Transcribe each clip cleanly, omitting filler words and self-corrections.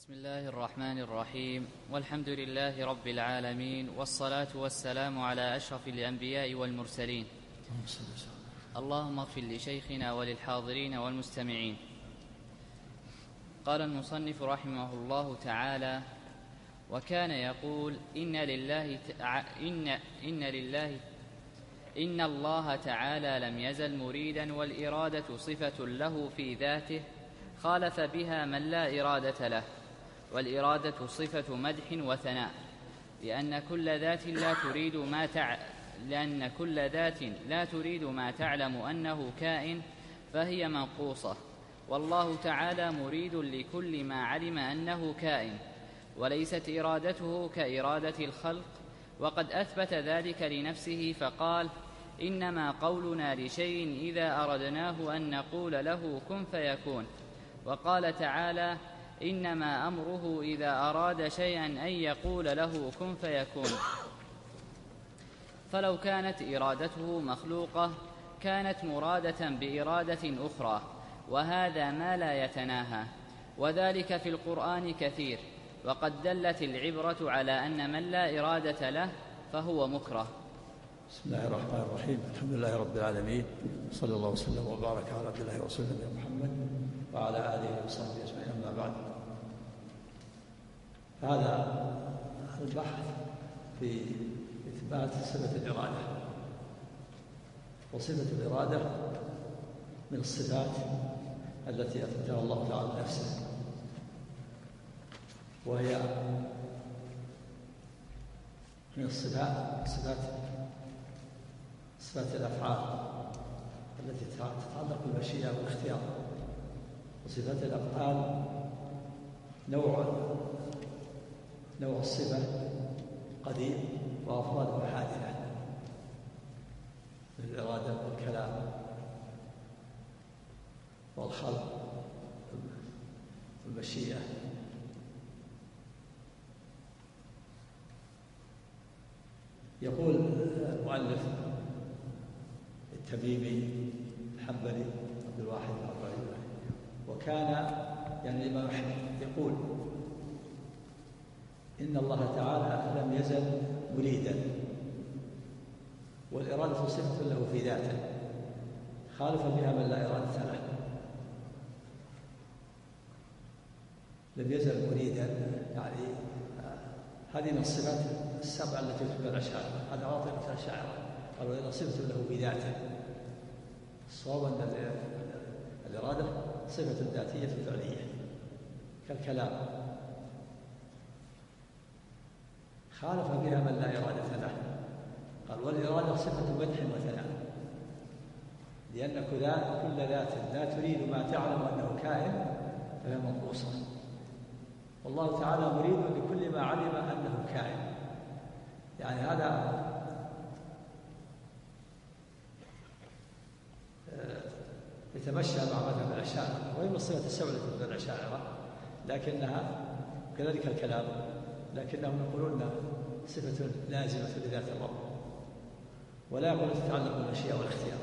بسم الله الرحمن الرحيم، والحمد لله رب العالمين، والصلاة والسلام على أشرف الأنبياء والمرسلين. اللهم اغفر لشيخنا وللحاضرين والمستمعين. قال المصنف رحمه الله تعالى: وكان يقول إن الله تعالى لم يزل مريدا، والإرادة صفة له في ذاته خالف بها من لا إرادة له، والإرادة صفة مدح وثناء، لأن كل ذات لا تريد ما تعلم أنه كائن فهي منقوصة، والله تعالى مريد لكل ما علم أنه كائن، وليست إرادته كإرادة الخلق. وقد أثبت ذلك لنفسه فقال: إنما قولنا لشيء إذا أردناه أن نقول له كن فيكون. وقال تعالى: إنما أمره إذا أراد شيئا أن يقول له كن فيكون. فلو كانت إرادته مخلوقة كانت مرادة بإرادة أخرى، وهذا ما لا يتناهى، وذلك في القرآن كثير. وقد دلت العبرة على أن من لا إرادة له فهو مكره. بسم الله الرحمن الرحيم. الحمد لله رب العالمين، صلى الله وسلم وبارك على عبد الله ورسوله محمد وعلى آله وصحبه أجمعين. أما بعد، هذا البحث في إثبات صفة الإرادة، وصفة الإرادة من الصفات التي أثبتها الله تعالى لنفسه، وهي من صفات الأفعال التي تتعلق بالمشيئة والاختيار. وصفات الأفعال نوع الصفة قديم وأفراد حادثة، من الإرادة والكلام والخلق والمشيئة. يقول المؤلف التميمي الحنبلي عبد الواحد الأربعي: وكان يعني الإمام أحمد يقول إن الله تعالى لم يزل مريدا، والإرادة صفة له في ذاته خالف بها من لا إرادة له. لم يزل مريدا، يعني هذه من الصفات السبعة التي تثبت الأشاعرة. هذا عاطل الأشاعرة، قالوا إن صفة له بذاته. الصواب أن الإرادة صفة ذاتية فعلية كالكلام، خالف بها من لا إرادة له. قال: والإرادة صفة مدح وثناء، لأن كل ذات لا تريد ما تعلم أنه كائن فهي منقوصة، والله تعالى مريد لكل ما علم أنه كائن. يعني هذا يتمشى مع مذهب الأشاعرة، وهي من الصفات السبع التي تثبت الأشاعرة، لكنها كذلك الكلام، لكنهم يقولون صفة لازمة لذات الرب، ولا يقول تتعلق بالمشيئة والاختيار.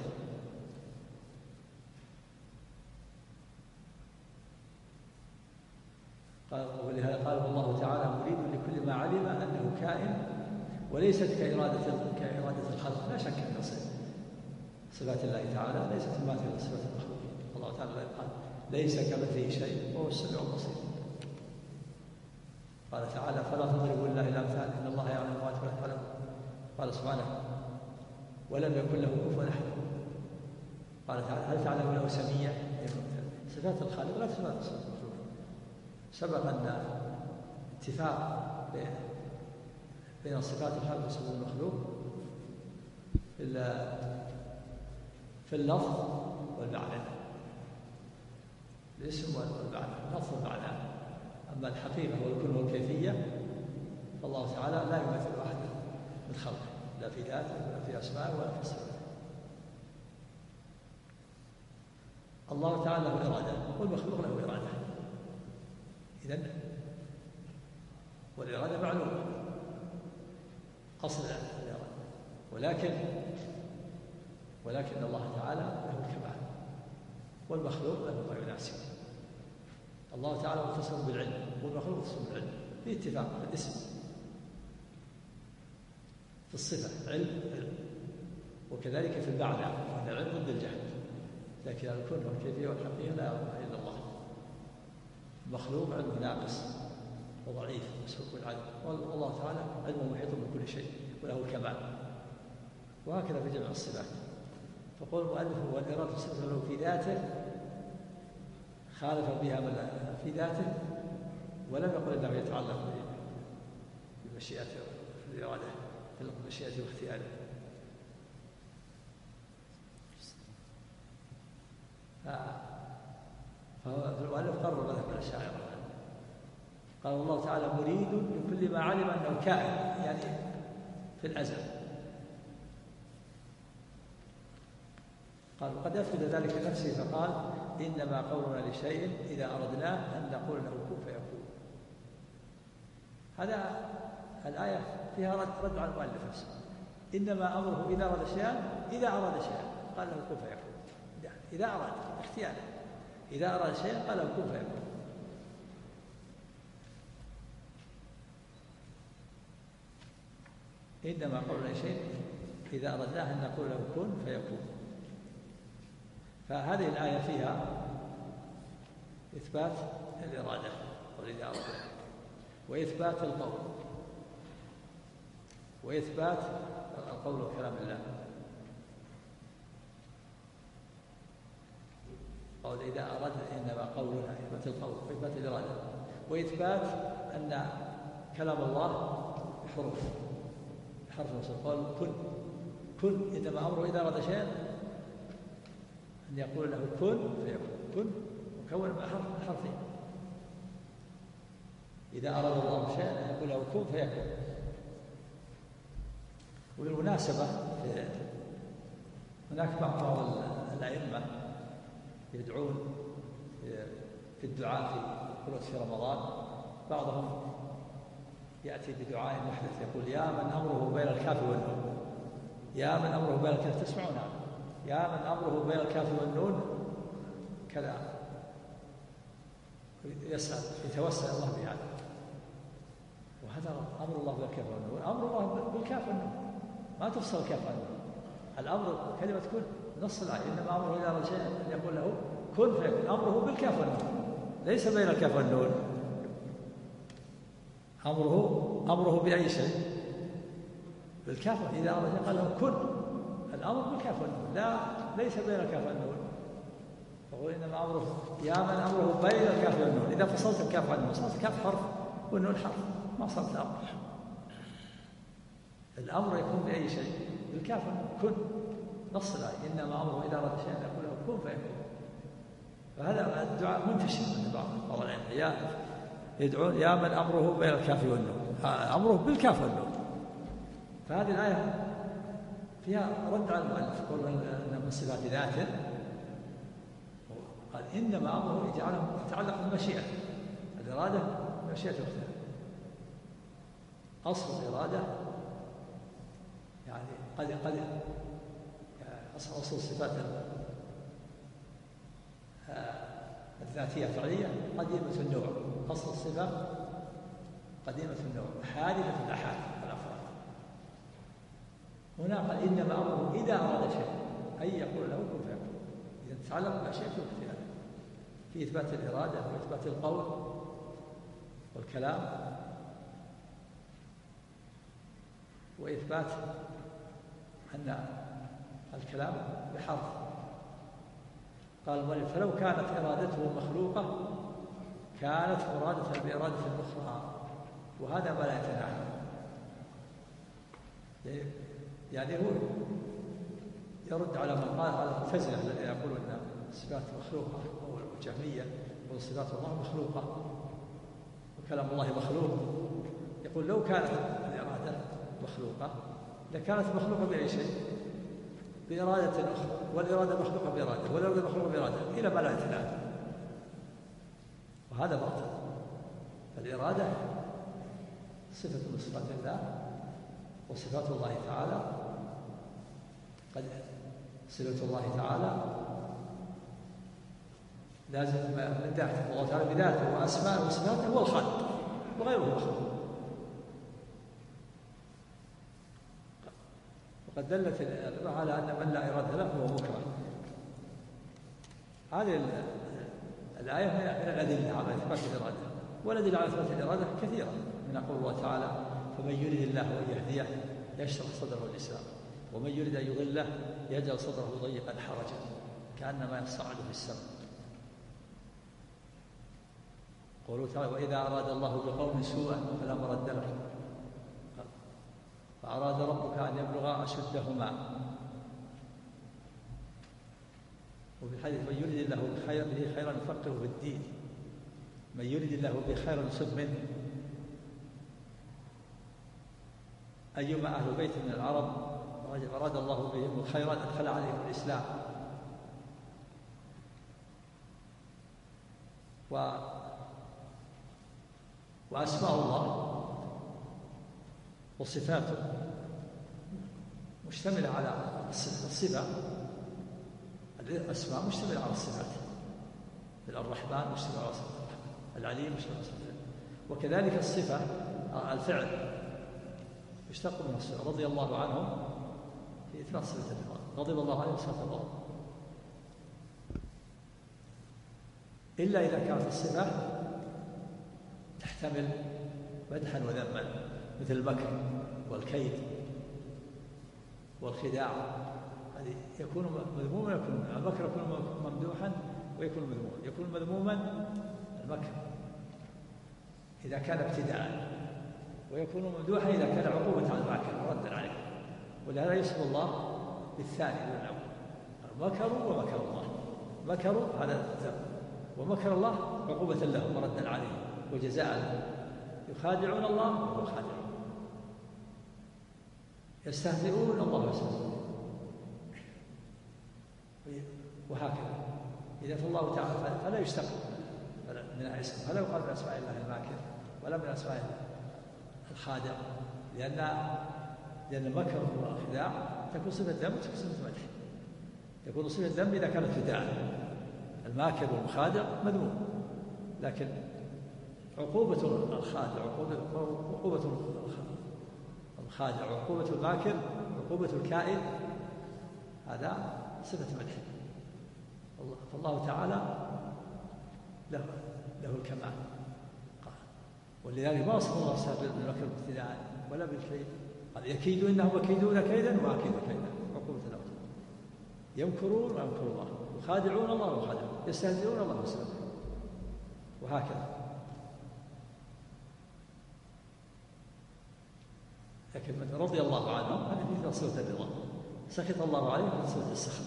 ولهذا قال الله تعالى مريد لكل ما علم أنه كائن، وليست كإرادة الخلق. لا شك أن صفات الله تعالى ليست مماثلة لصفات المخلوق. الله تعالى قال: ليس كمثله شيء وهو السميع البصير. قال تعالى: فلا تضربوا لله الأمثال إن الله يعلم ما تفعلون. قال سبحانه: ولم يكن له كفوا أحد. قال تعالى: هل تعلم له سميا؟ صفات الخالق لا تشبه صفات المخلوق. سبق أن اتفاق بين صفات الخالق وصفات المخلوق في اللفظ والمعنى، الاسم والمعنى، اللفظ والمعنى. أما الحقيقة والكل والكيفية فالله تعالى لا يمثل أحد من خلقه، لا في ذاته ولا في أسمائه ولا في صفاته. الله تعالى له إرادة والمخلوق له إرادة، إذن والإرادة معلومة أصل الإرادة، ولكن الله تعالى له الكمال، والمخلوق له ما يناسبه. الله تعالى متصف بالعلم والمخلوق متصف بالعلم في اتفاق في الاسم، في الصفة علم، وكذلك في المعنى أن العلم ضد الجهل، لكن الكون والكيفية والحقيقة لا يعلمها إلا الله. مخلوق علمه ناقص وضعيف مسبوق بالعدم، والله تعالى علمه محيط بكل شيء وله الكمال. وهكذا في جميع الصفات. فقول المؤلف والإرادة صفة له في ذاته خالف بها في ذاته، ولم يقل انه يتعلق بمشيئته والإرادة في مشيئته واختياره. فالمؤلف قرر مذهب الأشاعرة، قال الله تعالى مريد لكل ما علم انه كائن، يعني في الازل. قال وقد أفرد ذلك نفسه فقال إنما قولنا لشيء إذا أردناه أن نقول له كن فيكون. هذا الآية فيها رد على المؤلف نفسه. إنما أمره إذا أراد شيئا، إذا أراد شيئا قال له كن فيكون. إذا أراد اختياره، إذا أراد شيئا قال له كن فيكون. إنما قولنا لشيء إذا أردناه أن نقول له كن فيكون. فهذه الآية فيها إثبات الإرادة والإدارة، وإثبات القول، وإثبات القول وكلام الله. قول إذا أردنا إنما قولنا، إثبات القول وإثبات الإرادة، وإثبات أن كلام الله بحروف، بحرف نصب. قال كن إنما أمره إذا أراد شيئا أن يقول له كن فيكون. كن مكون من حرفين. إذا أراد الله شيئا أن يقول له كن فيكون. وبالمناسبة هناك بعض الأئمة يدعون في الدعاء في قنوت في رمضان، بعضهم يأتي بدعاء محدث يقول يا من أمره بين الكاف والنون، يا من أمره بين الكاف، تسمعون هذا؟ يا من أمره بين الكاف والنون كذا، يسأل يتوسل الله بهذا. وهذا أمر الله بالكاف والنون، أمر الله بالكاف والنون، ما تفصل الكاف والنون. الأمر كلمة كن نص الآية، إنما أمره إذا أراد شيئا أن يقول له كن فيكون. أمره بالكاف والنون، ليس بين الكاف والنون. أمره بأي شيء بالكاف، إذا أراد شيئا قال له كن. الأمر بالكاف والنون، لا ليس بين الكاف والنون. فقول إنما أمره يا من أمره بين الكاف والنون. إذا فصلت الكاف والنون صارت الكاف حرف والنون حرف، ما صارت الأمر. الأمر يكون بأي شيء بالكاف والنون. كن نص الآية، إنما أمره إذا أراد شيئا يقول له كن فيكون. فهذا الدعاء منتشر عند بعض العلماء، يدعون يا من أمره بين الكاف والنون، أمره بالكاف والنون. فهذه الآية فيها رد على المؤلف، يقول أن من صفات ذاته قال إنما أمره يتعلق بالمشيئة، الإرادة مشيئة واختيار. أصل الإرادة يعني قد أصل الصفات الذاتية الفعلية قديمة النوع، أصل الصفة قديمة النوع حادثة الأحاد والأفراد. هنا قال إنما أمره إذا أراد شيء أي يقول له كن فيكون. إذا تتعلق بمشيئته واختياره في إثبات الإرادة وإثبات القول والكلام، وإثبات أن الكلام بحرف. قال المؤلف فلو كانت إرادته مخلوقة كانت مرادة بإرادة أخرى، وهذا ما لا يتناهى. يعني هو يرد على من قال على المعتزلة الذين يقولون أن الصفات مخلوقة، أو الجهمية يقول صفات الله مخلوقة وكلام الله مخلوق. يقول لو كانت الإرادة مخلوقة لكانت مخلوقة بأي شيء؟ بإرادة أخرى، والإرادة مخلوقة بإرادة، والإرادة مخلوقة بإرادة، إلى ما لا يتناهى. وهذا باطل. فالإرادة صفة من صفات الله، وصفات الله تعالى قد صفة الله تعالى لازم من ذاته، الله تعالى بذاته وأسماءه وصفاته هو الخالق وغيره مخلوق. وقد دلت الآية على أن من لا إرادة له هو مكره. هذه الآية من الأدلة على إثبات الإرادة، والأدلة على إثبات الإرادة كثيرة، من قول الله تعالى: فمن يريد الله أن يهديه يشرح صدره للإسلام، ومن يريد أن يضله يجعل صدره ضيقا حرجا كأنما يصعد في السماء. قوله تعالى: وإذا أراد الله بقوم سوءا فلا مرد له، فأراد ربك أن يبلغا أشدهما. وفي الحديث: من يريد الله به خيرا يفقهه في الدين، من يريد الله به خيرا يصب منه. أيما أهل بيت من العرب أراد الله بهم خيرا أدخل عليهم الإسلام. وأسماء الله وصفاته مشتملة على الصفة، الأسماء مشتملة على الصفات، الرحمن مشتمل على صفة الرحمن، العليم مشتمل على صفة العلم. وكذلك الصفة الفعل يشتق من الصفة. رضي الله عنهم في إثبات صفة الرضا، غضب الله عليهم صفة الغضب، إلا إذا كانت الصفة تحتمل مدحا وذما، مثل المكر والكيد والخداع، هذه يكون مذموما، يكون المكر يكون ممدوحا ويكون مذموما. يكون مذموما المكر إذا كان ابتداء، ويكون ممدوحا إذا كان عقوبة على الماكر ردا عليه. ولهذا يصف الله بالثاني دون الأول: مكروا ومكر الله. مكروا هذا ذنب، ومكر الله عقوبة لهم ردا عليه وجزاء. يخادعون الله وهو خادع، يستهزئون الله يستهزئ، وهكذا. إذا فالله تعالى فلا يشتق من اسمه، فلا يقال من أسماء الله الماكر ولا من أسماء الله الخادع، لأن المكر والخداع تكون صفة ذنب وتكون صفة مدح. يكون صفة ذنب إذا كانت ابتداء، الماكر والمخادع مذموم، لكن عقوبة الخادع عقوبة الخادع، عقوبة الماكر، عقوبة الكائن، هذا صفة مدح. فالله تعالى له الكمال، ولذلك ما وصف الله بالمكر ابتداء ولا بالكيد. قال: يكيد إنهم يكيدون كيدا وأكيد كيدا، عقوبة الأول. يمكرون ويمكر الله، يخادعون الله وخادعون، يستهزئون الله ويستهزئون، وهكذا. لكن من رضي الله عنهم هذا في صفة الرضا، سخط الله عليهم في صفة السخط.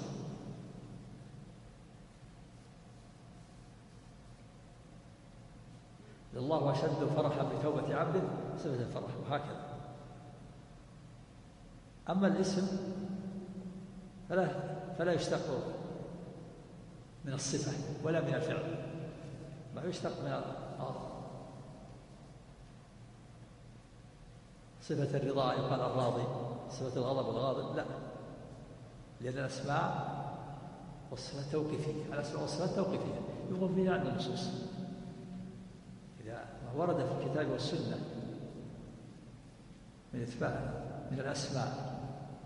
الله أشد فرحا بتوبة عبده، صفة الفرح، وهكذا. أما الاسم فلا يشتق من الصفة ولا من الفعل، ما يشتق من صفة الرضا يقال الراضي، صفة الغضب والغاضب لا، لأن الأسماء والصفات توقيفية. الأسماء والصفات توقيفية يوقف فيها عند النصوص. إذا ما ورد في الكتاب والسنة من إثبات من الأسماء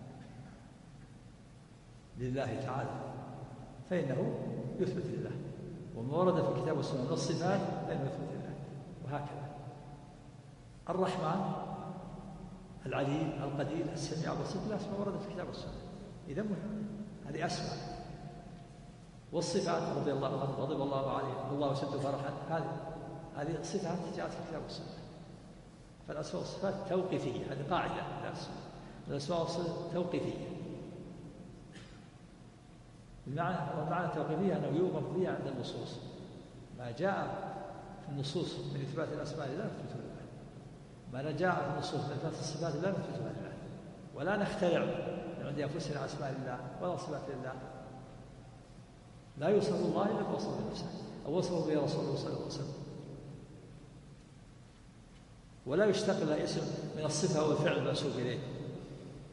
لله تعالى فإنه يثبت لله، وما ورد في الكتاب والسنة من الصفات فإنه يثبت لله، وهكذا. الرحمن، العليم، القدير، السميع، البصير، الأسماء وردت في الكتاب والسنة. إذا هذه أسماء. والصفات: رضي الله عنه، غضب الله عليه، الله أشد فرحا، هذه صفات جاءت في الكتاب والسنة. فالأسماء والصفات توقيفية، هذه قاعدة. الأسماء والصفات توقيفية، والمعنى التوقيفية أنه يوقف فيها عند النصوص. ما جاء في النصوص من إثبات الأسماء لله نثبت لله، ما جاء في النصوص من إثبات الصفات لله نثبت لله، ولا نخترع من عند أنفسنا أسماء لله ولا صفات لله. لا يوصف الله إلا بوصفه بنفسه أو وصفه به رسوله صلى الله عليه وسلم. ولا يشتق له اسم من الصفة أو الفعل المنسوب إليه.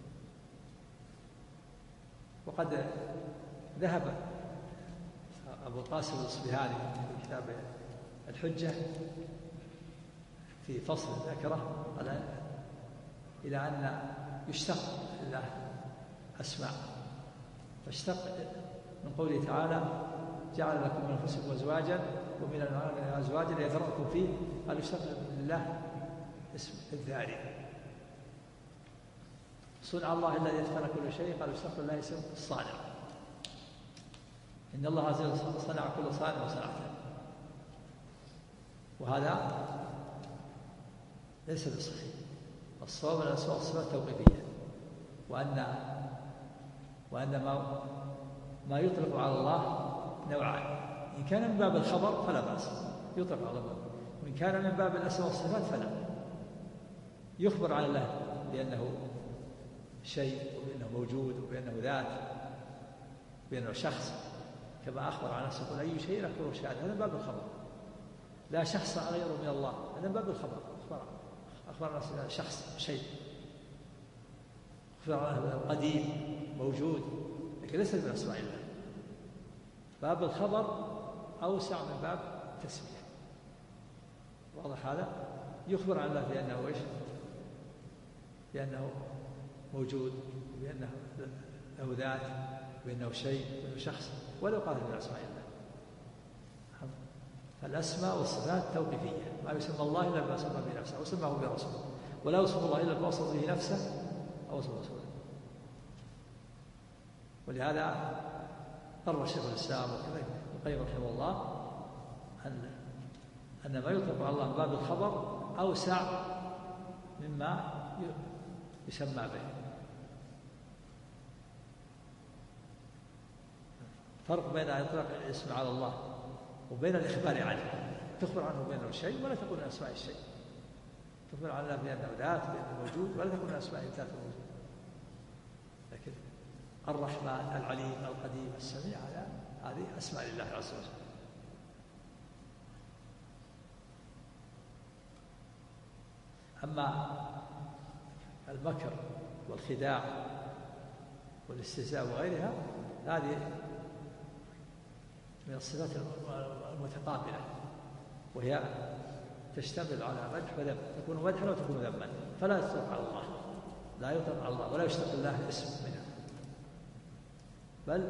وقد ذهب أبو القاسم الإصبهاني في كتاب الحجة في فصل ذكره قال إلى أن يشتق لله أسماء، فاشتق من قوله تعالى جعل لكم من أنفسكم أزواجا ومن الأنعام أزواجا ليذرأكم فيه، قال يشتق لله اسم الذاري. صنع الله الذي يتقن كل شيء، قال يشتق لله اسم الصانع. إن الله عز وجل صنع كل صانع وصنعته، وهذا ليس بصحيح. الصواب أن الأسماء والصفات توقيفية، وأن ما يطلق على الله نوعان، إن كان من باب الخبر فلا بأس يطلق على الله، وإن كان من باب الأسماء والصفات فلا. يخبر عن الله بأنه شيء وبأنه موجود وبأنه ذات وبأنه شخص، كما أخبر عن نفسه يقول أي شيء أكبر شهادة، هذا من باب الخبر. لا شخص غيره من الله، هذا من باب الخبر. أخبر عن نفسه شخص شيء، أخبر عنه قديم موجود، لكن ليس من أسماء الله. باب الخبر أوسع من باب التسمية. واضح هذا؟ يخبر عن الله بأنه إيش؟ بأنه موجود، وبأنه له ذات، وبأنه شيء، وبأنه شخص، ولو قال من أسماء الله. فالأسماء والصفات توقيفية، ما يسمى الله إلا بما سمى به نفسه وسماه برسوله، ولا يوصف الله إلا بما وصف به نفسه أو وصف رسوله. ولهذا قرر شيخ الإسلام وابن القيم رحمه الله أن ما يطلق على الله من باب الخبر أوسع مما يسمى به. فرق بين إطلاق الاسم على الله وبين الإخبار عنه. تخبر عنه بأنه شيء ولا تقول من أسماء الشيء، تخبر عن الله بأنه ذات بأنه موجود ولا تقول من أسماء الذات الموجود. لكن الرحمن العليم القديم السميع هذه أسماء لله عز وجل. أما المكر والخداع والاستهزاء وغيرها هذه من الصفات المتقابلة، وهي تشتمل على مدح وذم، تكون مدحا وتكون ذما، فلا يطلق على الله، لا يطلق على الله ولا يشتق الله اسم منها، بل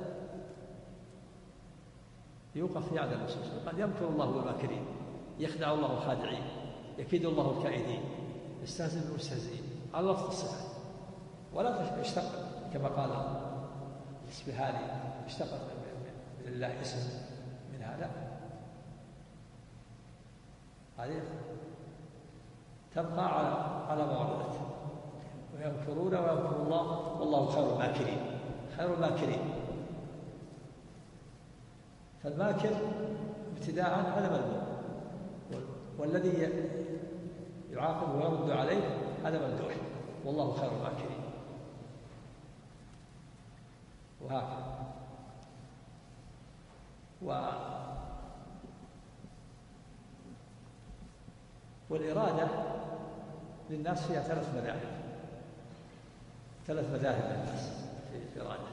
يوقف في عدم النصوص. قد يمكر الله بالماكرين، يخدع الله الخادعين، يكيد الله الكائدين، يستهزئ بالمستهزئين على لفظ الصفات، ولا يشتق كما قال الإصبهاني اشتق لله اسم من هذا. هذه تبقى على ما وردت. ويمكرون ويمكر الله والله خير الماكرين، خير الماكرين. فالماكر ابتداء هذا مذموم، والذي يعاقب ويرد عليه هذا ممدوح، والله خير الماكرين. وهكذا. والإرادة للناس فيها ثلاث مذاهب للناس في الإرادة.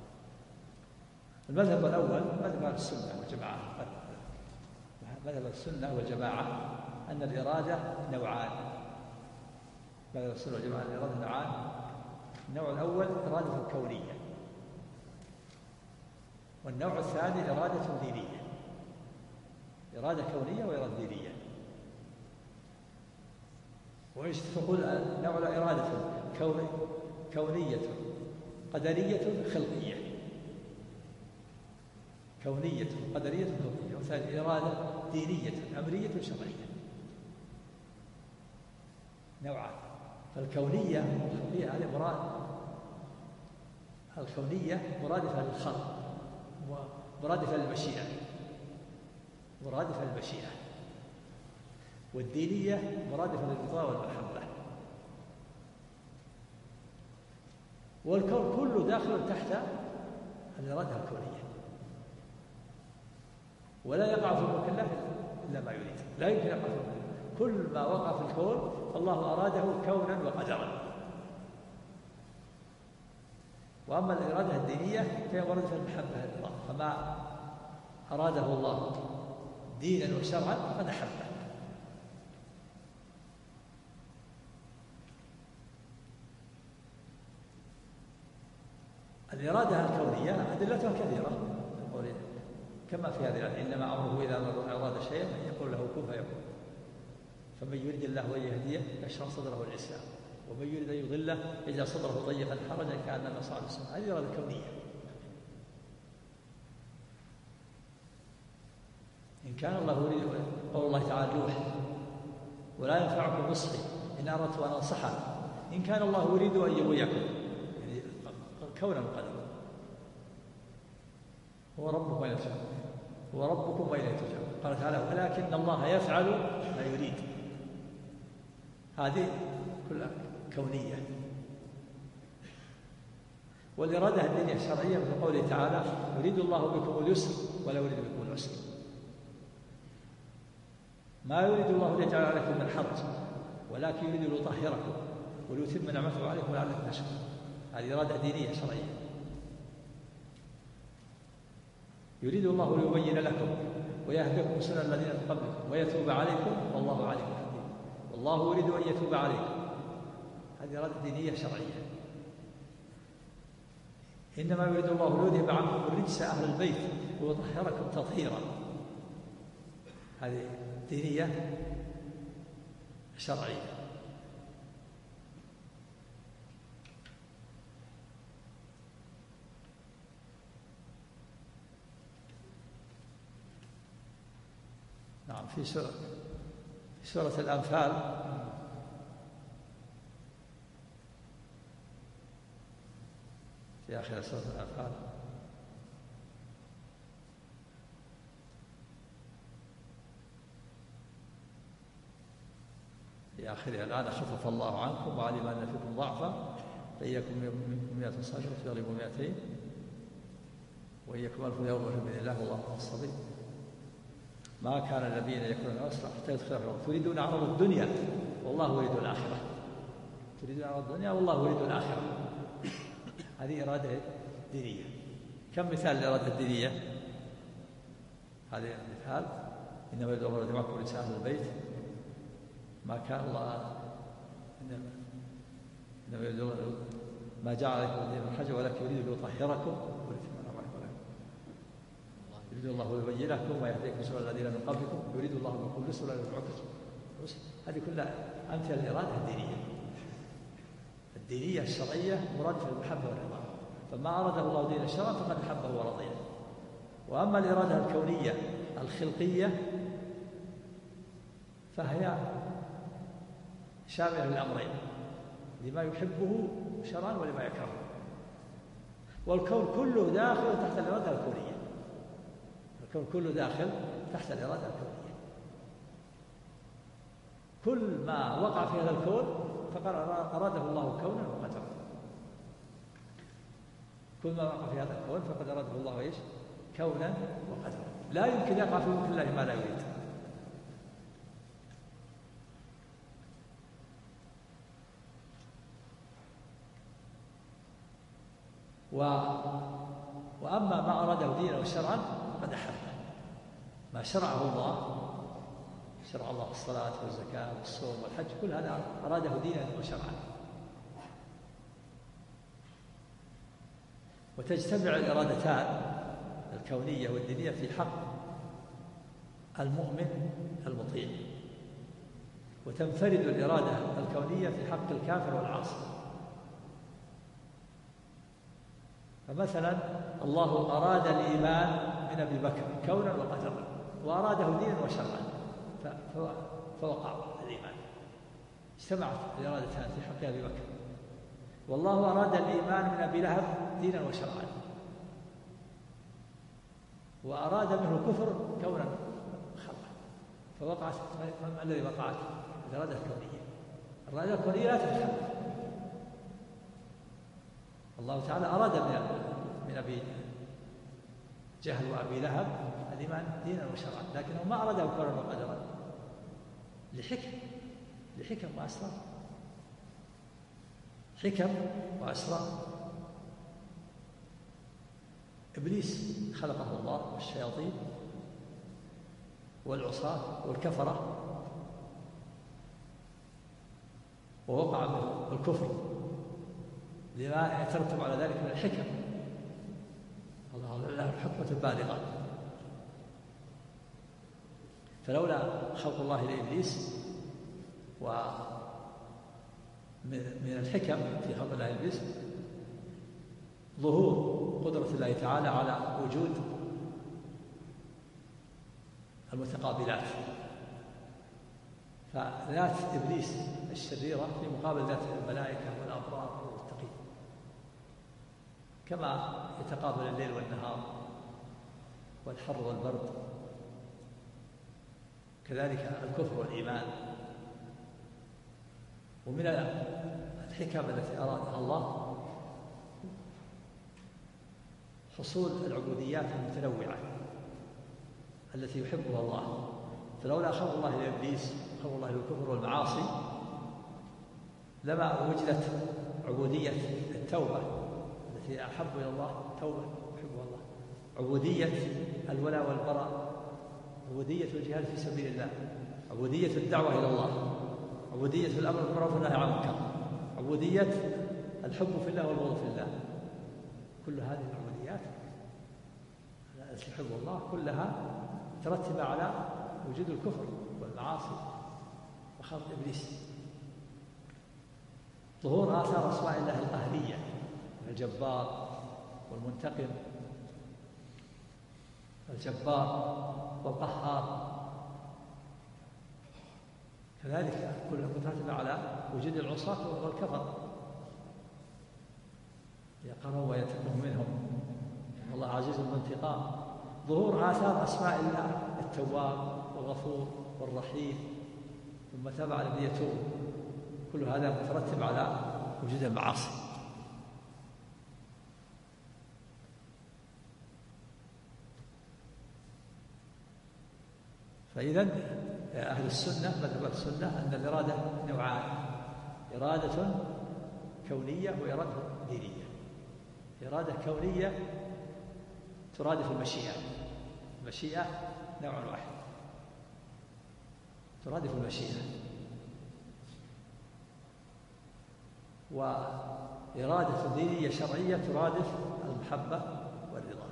المذهب الأول مذهب السنة والجماعة، مذهب السنة والجماعة أن الإرادة نوعان. مذهب السنة والجماعة الإرادة نوعان. النوع الأول إرادة كونية، والنوع الثاني إرادة دينية. إرادة كونية وإرادة دينية. وإيش تقول نوع إرادة كونية قدرية خلقية، كونية قدرية خلقية، وثاني إرادة دينية أمرية شرعية. نوعان. فالكونية والخلقية هذه مراد، الكونية مرادفة للخلق، مرادفة للمشيئة، مرادفة للمشيئة. والدينية مرادفة للرضا والمحبة. والكون كله داخل تحت الإرادة الكونية، ولا يقع في المكلف إلا ما يريد، لا يمكن يقع في المكلف. كل ما وقع في الكون الله أراده كونا وقدرا. وأما الإرادة الدينية فهي مرادفة المحبة لله، فما أراده الله دينا وشرعا فقد أحبه. الإرادة الكونية أدلتها كثيرة كما في هذه الآية: إنما أمره إذا أراد شيئا أن يقول له كن فيكون. فمن يريد الله أن يهديه يشرح صدره للإسلام، ومن يريد أن يضله يجعل صدره ضيقا حرجا كأنما صعد السماء. هذه إرادة كونية. إن كان الله يريد، قول الله تعالى: نوح: ولا ينفعكم نصحي إن أردت أن أنصحه إن كان الله يريد أن يغويكم. يعني كونا وقدرا. هو ربكم وإليه ترجعون. هو ربكم وإليه ترجعون. قال تعالى: ولكن الله يفعل ما يريد. هذه كلها كونية. والإرادة الدينية الشرعية مثل قوله تعالى: يريد الله بكم اليسر ولا يريد بكم العسر. ما يريد الله ليجعل عليكم من حرج ولكن يريد ليطهركم وليتم نعمته عليكم لعلكم تشكرون. هذه إرادة دينية شرعية. يريد الله ليبين لكم ويهديكم سنن الذين من قبلكم ويتوب عليكم والله عليم حكيم. والله يريد أن يتوب عليكم. هذه إرادة دينية شرعية. إنما يريد الله ليذهب عنكم الرجس أهل البيت ويطهركم تطهيرا. هذه دينية شرعية. نعم. في سورة الأنفال في آخر سورة الأنفال: في آخرها: الآن خفف الله عنكم وعلم أن فيكم ضعفا فإن يكن منكم 100 صابرة يغلبوا 200 وإن يكن 1000 يغلبوا بإذن الله والله مع الصابرين. ما كان النبي أن يكون أسرع حتى يدخل في الأرض. تريدون عرض الدنيا والله يريد الآخرة. تريدون عرض الدنيا والله يريد الآخرة. هذه إرادة دينية. كم مثال الإرادة الدينية؟ هذه مثال: إنما يريد الله ليجمعكم رجس أهل البيت. ما كان الله إنما يريد الله ما جعل عليكم الدين من حرج ولكن يريد ليطهركم ويتم نعمته عليكم. يريد الله ليبين لكم ويهديكم سنن الذين من قبلكم يريد الله بكم اليسر ولا يريد بكم العسر. هذه كلها أمثلة الإرادة الدينية. الدينية الشرعية مرادفة المحبة والرضا. فما أراده الله دينا شرعا فقد أحبه ورضيه. وأما الإرادة الكونية الخلقية فهي شاملة للأمرين: لما يحبه شرعا ولما يكرهه. والكون كله داخل تحت الإرادة الكونية. الكون كله داخل تحت الإرادة الكونية. كل ما وقع في هذا الكون فقد أراده الله كونا وقدرا. كل ما وقع في هذا الكون فقد أراده الله إيش؟ كونا وقدرا. لا يمكن يقع في ملك الله ما لا يريد. وأما ما أراده دينا وشرعا فقد أحبه. ما شرعه الله، شرع الله الصلاة والزكاة والصوم والحج، كل هذا أراده دينا وشرعا. وتجتمع الإرادتان الكونية والدينية في حق المؤمن المطيع، وتنفرد الإرادة الكونية في حق الكافر والعاصي. فمثلا الله أراد الإيمان من أبي بكر كونا وقدرا وأراده دينا وشرعا فوقع الإيمان. اجتمعت الإرادتان في حق أبي بكر. والله أراد الإيمان من أبي لهب دينا وشرعا وأراد منه الكفر كونا خلقا فوقعت. ما الذي وقعت؟ الإرادة الكونية. الإرادة الكونية لا تتخلف. الله تعالى أراد من أبي جهل وأبي لهب الإيمان دينا وشرعا، لكنه ما أراده كونا وقدرا لحكم وأسرار. حكم وأسرار. إبليس خلقه الله والشياطين والعصاة والكفرة، ووقع منه الكفر لما يترتب على ذلك من الحكم. الله له الحكمة البالغة. فلولا خلق الله لإبليس ومن الحكم في خلق الله لإبليس ظهور قدرة الله تعالى على وجود المتقابلات، فذات إبليس الشريرة في مقابل ذات الملائكة والأبرار والمتقين، كما يتقابل الليل والنهار والحر والبرد، كذلك الكفر والإيمان. ومن الحكم التي أرادها الله حصول العبوديات المتنوعة التي يحبها الله. فلولا خلق الله لإبليس، خلق الله للكفر والمعاصي، لما وجدت عبودية التوبة التي أحب إلى الله، توبة يحبها الله، عبودية الولاء والبراء، عبودية الجهاد في سبيل الله، عبودية الدعوة إلى الله، عبودية الأمر بالمعروف والنهي عن المنكر، عبودية الحب في الله والبغض في الله. كل هذه العبوديات التي يحب الله كلها ترتب على وجود الكفر والمعاصي وخلق إبليس. ظهور آثار أسماء الله القهرية، الجبار والمنتقم، الجبار والقهار، كذلك كلها مترتبة على وجود العصاة والكفر يقرون وينتقم منهم، والله عزيز ذو انتقام. ظهور آثار أسماء الله التواب والغفور والرحيم، ثم تبع الذي يتوب، كل هذا مترتب على وجود المعاصي. فإذا أهل السنة مذهب السنة أن الإرادة نوعان: إرادة كونية وإرادة دينية. إرادة كونية ترادف المشيئة، المشيئة نوع واحد ترادف المشيئة، وإرادة دينية شرعية ترادف المحبة والرضا.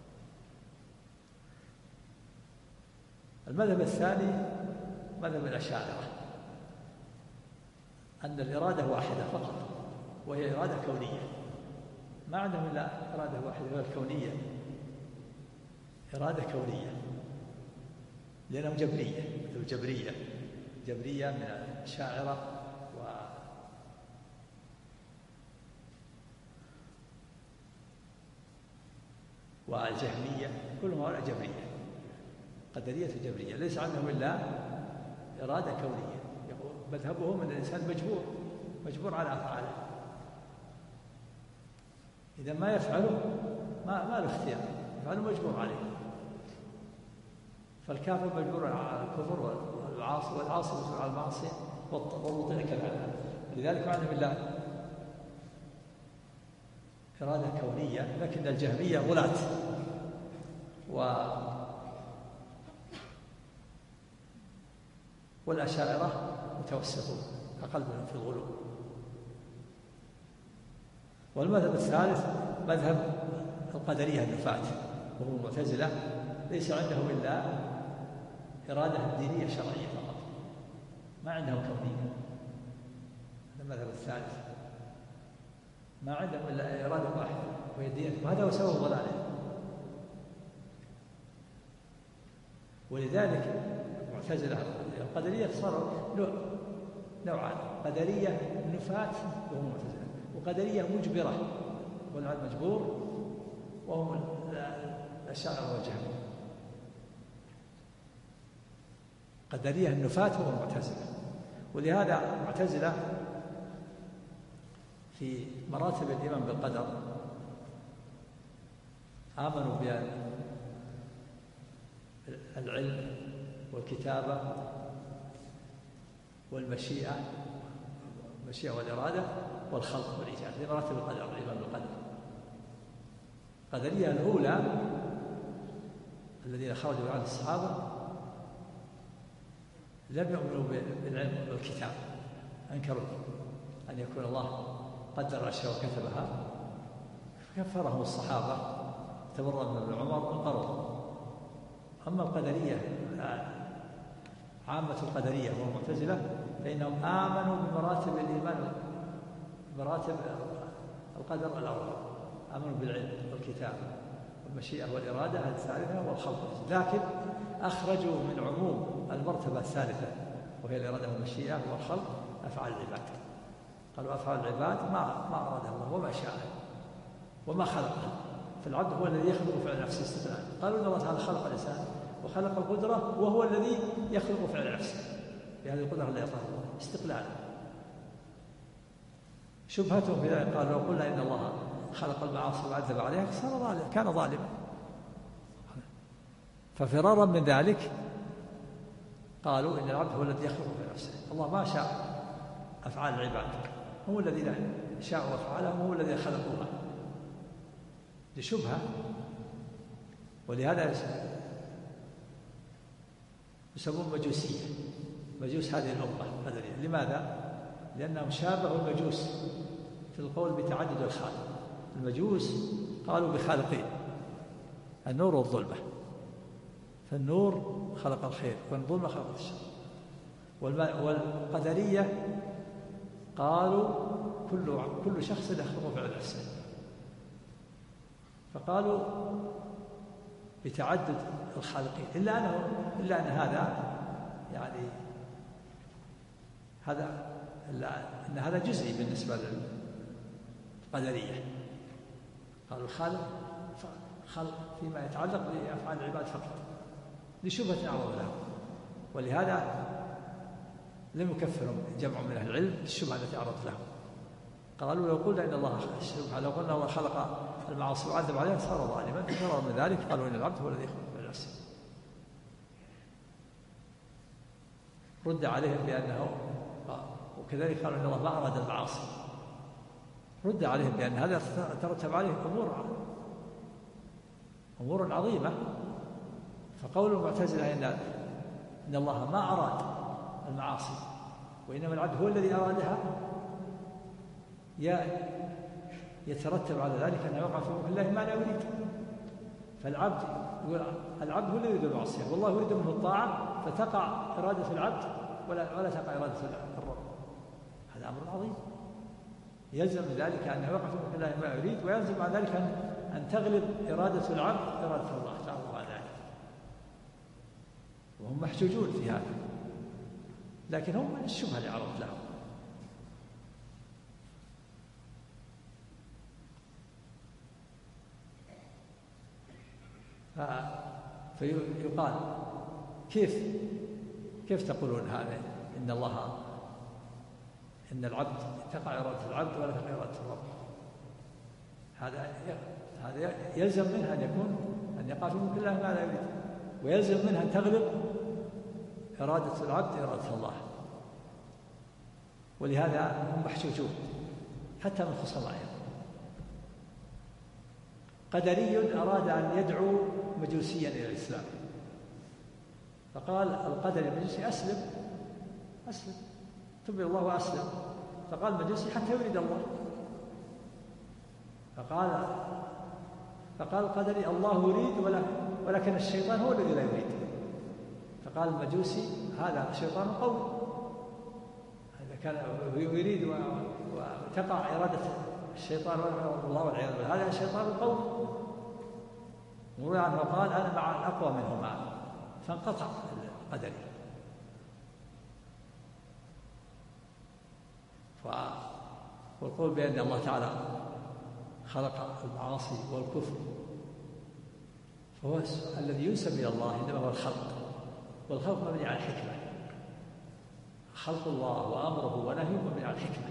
المذهب الثاني مذهب الأشاعرة، أن الإرادة واحدة فقط وهي إرادة كونية، ما عندهم إلا إرادة واحدة وهي الكونية، إرادة كونية، لأنهم جبرية، جبرية من الأشاعرة والجهمية، كلهم هؤلاء جبرية، قدرية جبرية، ليس عندهم إلا إرادة كونية. يقول مذهبهم أن الإنسان مجبور على أفعاله، إذا ما يفعله ما له اختيار، يفعله مجبور عليه. فالكافر مجبور على الكفر والعاصي مجبور على المعصية والمطيع كذلك. لذلك ما عندهم إلا إرادة كونية. لكن الجهمية غلاة والأشاعرة متوسطون أقل منهم في الغلو. والمذهب الثالث مذهب القدرية النفاة، وهم المعتزلة، ليس عندهم إلا إرادة دينية شرعية فقط، ما عندهم كونية. هذا المذهب الثالث، ما عندهم إلا إرادة واحدة وهي الدينية، وهذا هو سبب ضلالهم. ولذلك المعتزلة القدرية صاروا نوعان: قدرية نفاة وهم معتزلة، وقدرية مجبرة والعبد مجبور وهم الأشاعرة والجهمية. قدرية النفاة وهم معتزلة. ولهذا المعتزلة في مراتب الإيمان بالقدر آمنوا بالعلم والكتابة والمشيئة والإرادة والخلق والإيجاد، هذه مراتب القدر، الإيمان بالقدر. القدرية الأولى الذين خرجوا عن الصحابة لم يؤمنوا بالعلم والكتاب، أنكروا أن يكون الله قدر الأشياء وكتبها، كفرهم الصحابة تبرأ من ابن عمر وقروا. أما القدرية عامة القدرية والمعتزلة فإنهم آمنوا بمراتب الإيمان، مراتب القدر الأول، آمنوا بالعلم والكتاب والمشيئة والإرادة الثالثة والخلق، لكن أخرجوا من عموم المرتبة الثالثة وهي الإرادة والمشيئة والخلق أفعال العباد. قالوا أفعال العباد ما أرادها الله وما شاء وما خلقها، فالعبد هو الذي يخلق فعل نفسه استقلالا. قالوا إن الله تعالى خلق الإنسان وخلق القدرة وهو الذي يخلق فعل نفسه بهذه القدرة التي أعطاها الله استقلالا. شبهتهم في ذلك قالوا لو قلنا إن الله خلق المعاصي وعذب عليها كان ظالما. ففرارا من ذلك قالوا إن العبد هو الذي يخلق فعل نفسه، الله ما شاء أفعال العباد، هو الذي شاء أفعالهم وهو الذي خلقوها لشبهة. ولهذا يسمون مجوسية، مجوس هذه الأمة القدرية. لماذا؟ لأنهم شابهوا المجوس في القول بتعدد الخالق. المجوس قالوا بخالقين، النور والظلمة، فالنور خلق الخير والظلمة خلق الشر. والقدرية قالوا كل شخص يخلق فعل نفسه، فقالوا بتعدد الخالقين، إلا أن هذا جزئي بالنسبة للقدرية. قالوا الخالق خلق فيما يتعلق بأفعال العباد فقط لشبهة عرض لهم، ولهذا لم يكفرهم جمع من أهل العلم الشبهة التي عرضت لهم. قالوا لو قلنا إن الله لو قلنا الله خلق المعاصي وعذب عليها صار ظالما. فرارا من ذلك قالوا إن العبد هو الذي يخلق بنفسه. رد عليهم بأنه وكذلك قالوا إن الله ما أراد المعاصي، رد عليهم بأن هذا ترتب عليه أمور عظيمة. فقول المعتزلة إن الله ما أراد المعاصي وإنما العبد هو الذي أرادها يترتب على ذلك أنه يقع في ملك الله ما لا يريد. فالعبد هو الذي يريد المعصية والله يريد منه الطاعة، فتقع إرادة العبد ولا تقع إرادة الرب. هذا أمر عظيم، يلزم من ذلك أنه يقع في ملك الله ما يريد، ويلزم عن ذلك أن تغلب إرادة العبد إرادة الله تعالى الله ذلك. وهم محجوجون في هذا، لكن هم من الشبهة اللي عرضت لهم. فيقال كيف تقولون هذا إن العبد تقع إرادة العبد ولا تقع إرادة الرب؟ هذا يلزم منها أن يقع في ملك الله ما لا يريد، ويلزم منها أن تغلب إرادة العبد إرادة الله. ولهذا هم محجوجون حتى من خصمائهم. قدري أراد أن يدعو مجوسيا إلى الإسلام، فقال القدري المجوسي أسلم تب الله وأسلم. فقال المجوسي حتى يريد الله. فقال القدري الله يريد ولكن الشيطان هو الذي لا يريد. فقال المجوسي هذا شيطان قوي، إذا كان يريد وتقع إرادة الشيطان والله والعياذ بالله هذا شيطان قوي. وروي عنه قال أنا مع الأقوى منهما، فانقطع القدري. والقول بأن الله تعالى خلق المعاصي والكفر فهو الذي ينسب إلى الله إنما هو الخلق، والخلق مبني على الحكمة. خلق الله وأمره ونهيه مبني على الحكمة،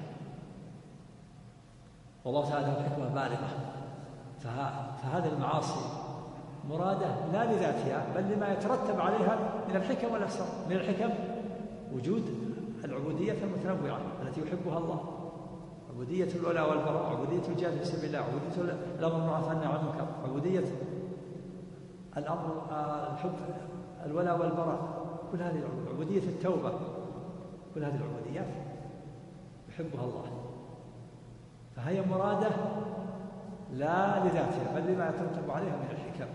والله تعالى له حكمة بالغة. فهذه المعاصي مرادة لا لذاتها بل لما يترتب عليها من الحكم والأسرار. من الحكم وجود العبودية المتنوعة التي يحبها الله، عبودية الولاء والبراء، عبودية الجهاد في سبيل الله، عبودية الأمر بالمعروف والنهي عن المنكر، عبودية الأمر الحب الولاء والبراء، كل هذه عبودية التوبة، كل هذه العبوديات يحبها الله، فهي مرادة لا لذاتها بل لما يترتب عليها من الحكم.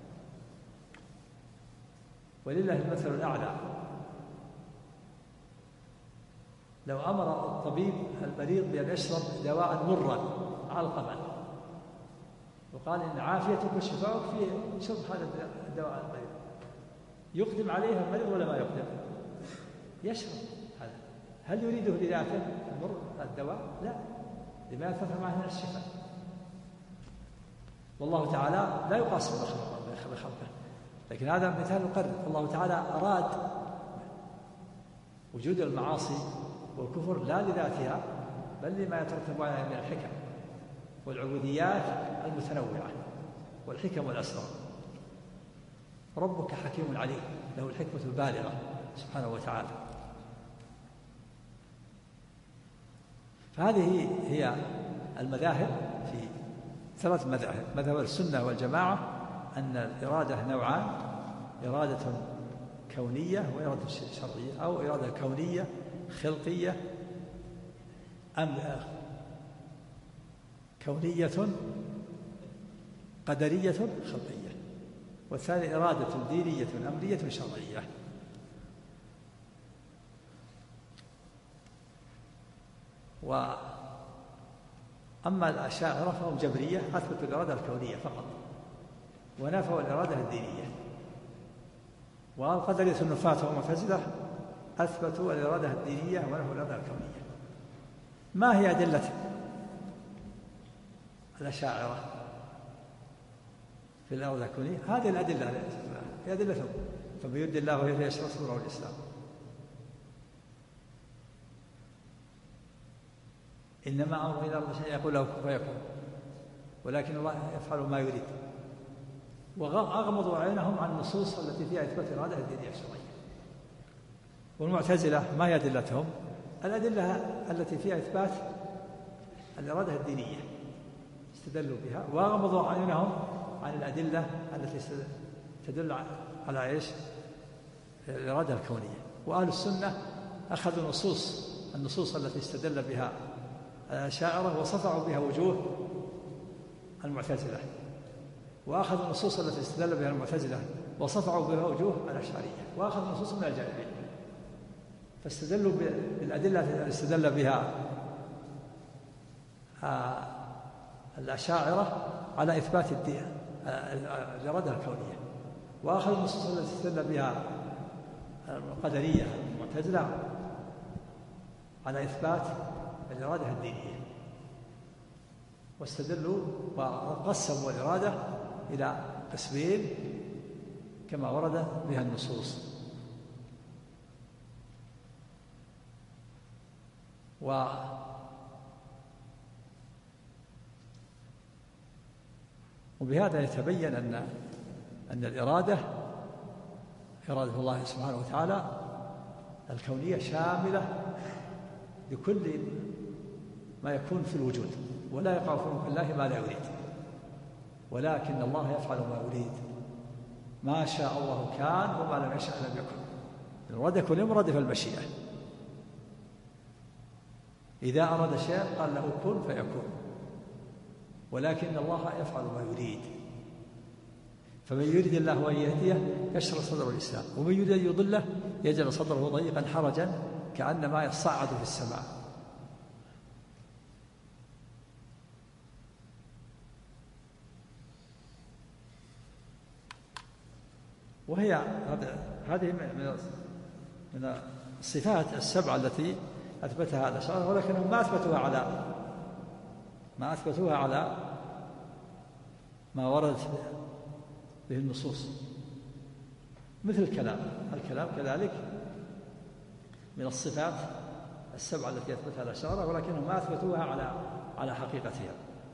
ولله المثل الأعلى، لو أمر الطبيب المريض بأن يشرب دواء مرا علقما وقال إن عافيتك وشفاؤك في شرب هذا الدواء المريض، يقدم عليه المريض ولا ما يقدم؟ يشرب هذا. هل يريده لذاته المر الدواء؟ لا، لما يترتب معه من الشفاء. والله تعالى لا يقاس بخلقه، لكن هذا مثال مقرر. الله تعالى أراد وجود المعاصي والكفر لا لذاتها بل لما يترتب عليها من الحكم والعبوديات المتنوعة والحكم والأسرار. ربك حكيم عليم، له الحكمة البالغة سبحانه وتعالى. فهذه هي المذاهب، في 3 مذاهب: مذهب السنة والجماعة أن الإرادة نوعان: إرادة كونية وإرادة شرعية، أو إرادة كونية خلقية أم كونية قدرية خلقية، والثاني إرادة دينية أمرية شرعية. وأما الأشاعرة فهم جبرية، أثبتوا الإرادة الكونية فقط ونفوا الإرادة الدينية. والقدرية النفاة والمعتزلة أثبتوا الإرادة الدينية ونفوا الإرادة الكونية. ما هي أدلة الأشاعرة في الإرادة الكونية؟ هذه الأدلة هي أدلتهم: فمن يرد الله به يشرح صدره الإسلام. إنما أمره إذا أراد شيئا يقول له كن فيكون، ولكن الله يفعل ما يريد. وأغمضوا عينهم عن النصوص التي فيها إثبات الإرادة الدينية الشرعية. والمعتزلة ما هي أدلتهم؟ الأدلة التي فيها إثبات الإرادة الدينية استدلوا بها، وأغمضوا عينهم عن الأدلة التي تدل على إيش؟ الإرادة الكونية. وأهل السنة أخذوا النصوص التي استدل بها الأشاعرة وصفعوا بها وجوه المعتزلة، وأخذوا النصوص التي استدل بها المعتزلة وصفعوا بها وجوه الأشعرية، وأخذوا النصوص من الجانبين، فاستدلوا بالأدلة التي استدل بها الأشاعرة على إثبات الإرادة الكونية، وأخذوا النصوص التي استدل بها القدرية المعتزلة على إثبات الإرادة الدينية، واستدلوا وقسموا الإرادة إلى قسمين كما ورد بها النصوص. وبهذا يتبين أن الإرادة إرادة الله سبحانه وتعالى الكونية شاملة لكل ما يكون في الوجود، ولا يقع في ملك الله ما لا يريد، ولكن الله يفعل ما يريد. ما شاء الله كان وما لم يشاء لم يكن. المراد يكون مرادف المشيئة، إذا أراد شيئا قال له كن فيكون، ولكن الله يفعل ما يريد. فمن يريد الله أن يهديه يشرح صدره الإسلام، ومن يريد أن يضله يجعل صدره ضيقا حرجا كأنما يصعد في السماء. وهي هذه من الصفات السبعة التي أثبتها الأشاعرة، ولكنهم ما أثبتوها على ما وردت به النصوص، مثل الكلام كذلك من الصفات السبعة التي أثبتها الأشاعرة، ولكنهم ما أثبتوها على حقيقتها.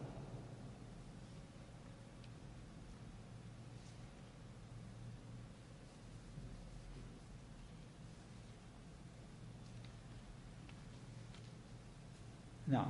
نعم.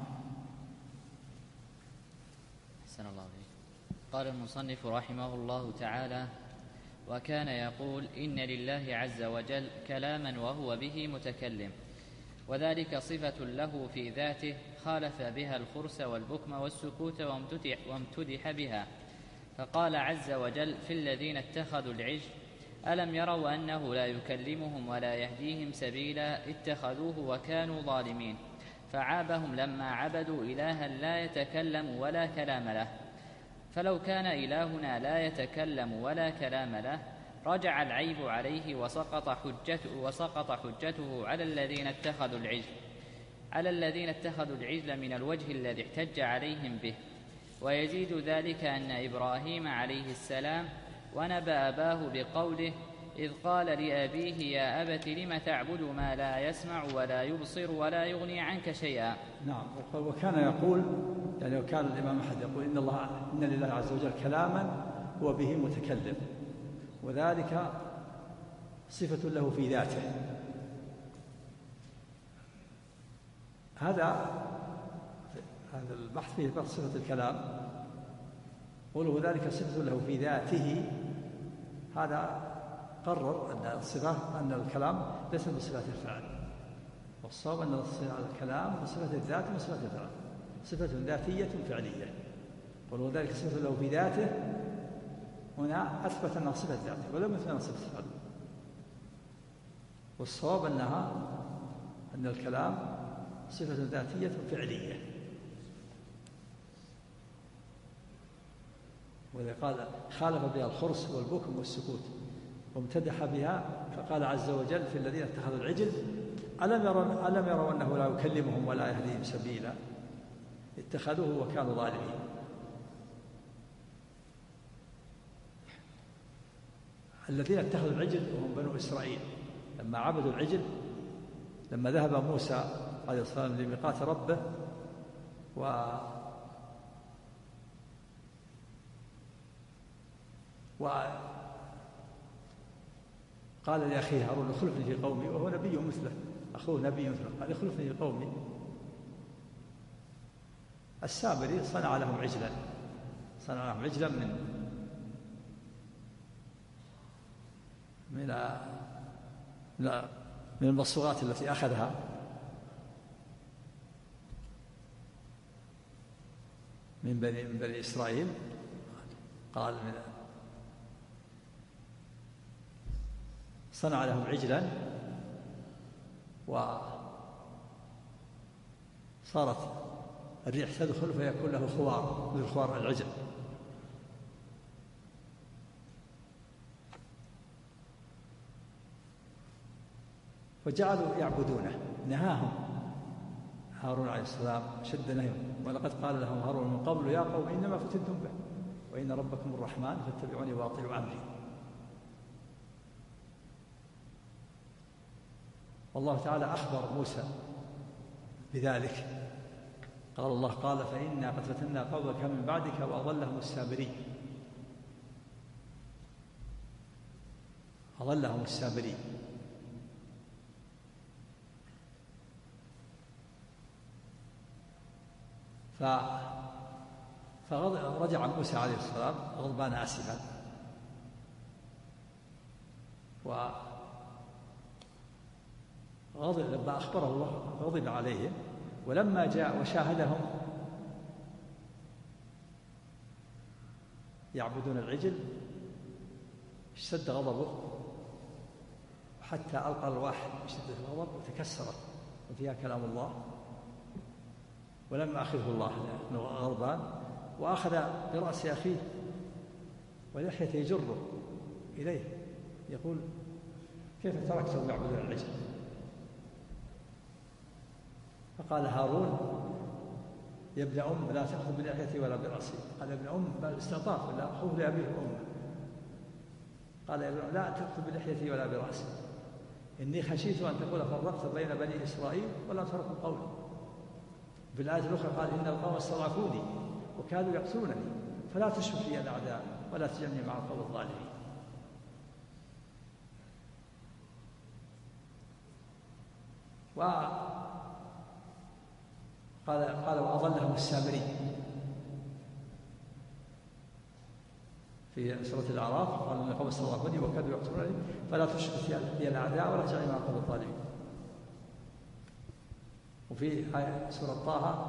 أحسن الله عليك. قال المصنف رحمه الله تعالى: وكان يقول إن لله عز وجل كلاما وهو به متكلم، وذلك صفة له في ذاته خالف بها الخرس والبكم والسكوت وامتدح بها. فقال عز وجل في الذين اتخذوا العجل: ألم يروا أنه لا يكلمهم ولا يهديهم سبيلا اتخذوه وكانوا ظالمين. فعابهم لما عبدوا إلها لا يتكلم ولا كلام له. فلو كان إلهنا لا يتكلم ولا كلام له رجع العيب عليه وسقط حجته على الذين اتخذوا العجل من الوجه الذي احتج عليهم به. ويزيد ذلك أن إبراهيم عليه السلام ونبى أباه بقوله: إذ قال لأبيه يا أبت لم تعبد ما لا يسمع ولا يبصر ولا يغني عنك شيئا. نعم. وكان يقول، يعني وكان الإمام أحمد يقول إن لله عز وجل كلاما هو به متكلم، وذلك صفة له في ذاته. هذا البحث فيه بحث صفة الكلام، قوله ذلك صفة له في ذاته، هذا قرر أن الكلام ليس بصفة الفعل، والصواب أن الكلام بصفة الذات وصفة الفعل، صفة ذاتية فعلية. قوله ذلك صفة له في ذاته، هنا أثبت أنها صفة ذاته ولم يثبت أنها صفة الفعل، والصواب أن الكلام صفة ذاتية فعلية. وإذا قال خالف بها الخرس والبكم والسكوت وامتدح بها، فقال عز وجل في الذين اتخذوا العجل: ألم يروا أنه لا يكلمهم ولا يهديهم سبيلا اتخذوه وكانوا ظالمين. الذين اتخذوا العجل وهم بنو إسرائيل لما عبدوا العجل، لما ذهب موسى عليه الصلاة والسلام لميقات ربه قال لأخيه هارون: اخلفني في قومي، وهو نبي مثله، أخوه نبي مثله، قال: اخلفني في قومي. السامري صنع لهم عجلا من المصورات التي أخذها من بني إسرائيل. قال صنع لهم عجلا، وصارت الريح تدخل فيكون له خوار مثل خوار العجل. فجعلوا يعبدونه. نهاهم هارون عليه السلام، شد نهيهم: ولقد قال لهم هارون من قبل يا قوم إنما فتنتم به وإن ربكم الرحمن فاتبعوني وأطيعوا أمري. والله تعالى أخبر موسى بذلك، قال الله: قال فإنا قد فتنا قومك من بعدك وأضلهم السامري. فرجع موسى عليه السلام غضبان آسفا، لما أخبره الله غضب عليهم، ولما جاء وشاهدهم يعبدون العجل اشتد غضبه، حتى ألقى الواح بشدة الغضب وتكسرت وفيها كلام الله. ولما أخذه الله لأنه غضبان، وأخذ برأس أخيه ولحيته يجره إليه يقول: كيف تركتهم يعبدون العجل؟ فقال هارون: يا ابن أم لا تأخذ بلحيتي ولا برأسي. قال: يا ابن أم، بل استعطاف، ولا أخوه لأبيه وأمه. قال: يا ابن أم لا تأخذ بلحيتي ولا برأسي، إني خشيت أن تقول فرقت بين بني إسرائيل ولا تركوا قولي. في الآية الأخرى قال: إن القوم استضعفوني وكادوا يقتلونني فلا تشمت لي الأعداء ولا تجعلني مع القوم الظالمين. قال: وأضلهم السامري في سورة الأعراف قال من قوم استضعفوني وكادوا يقتلونني فلا تشرك بي الأعداء ولا تجعلني مع القوم الظالمين. وفي سورة طه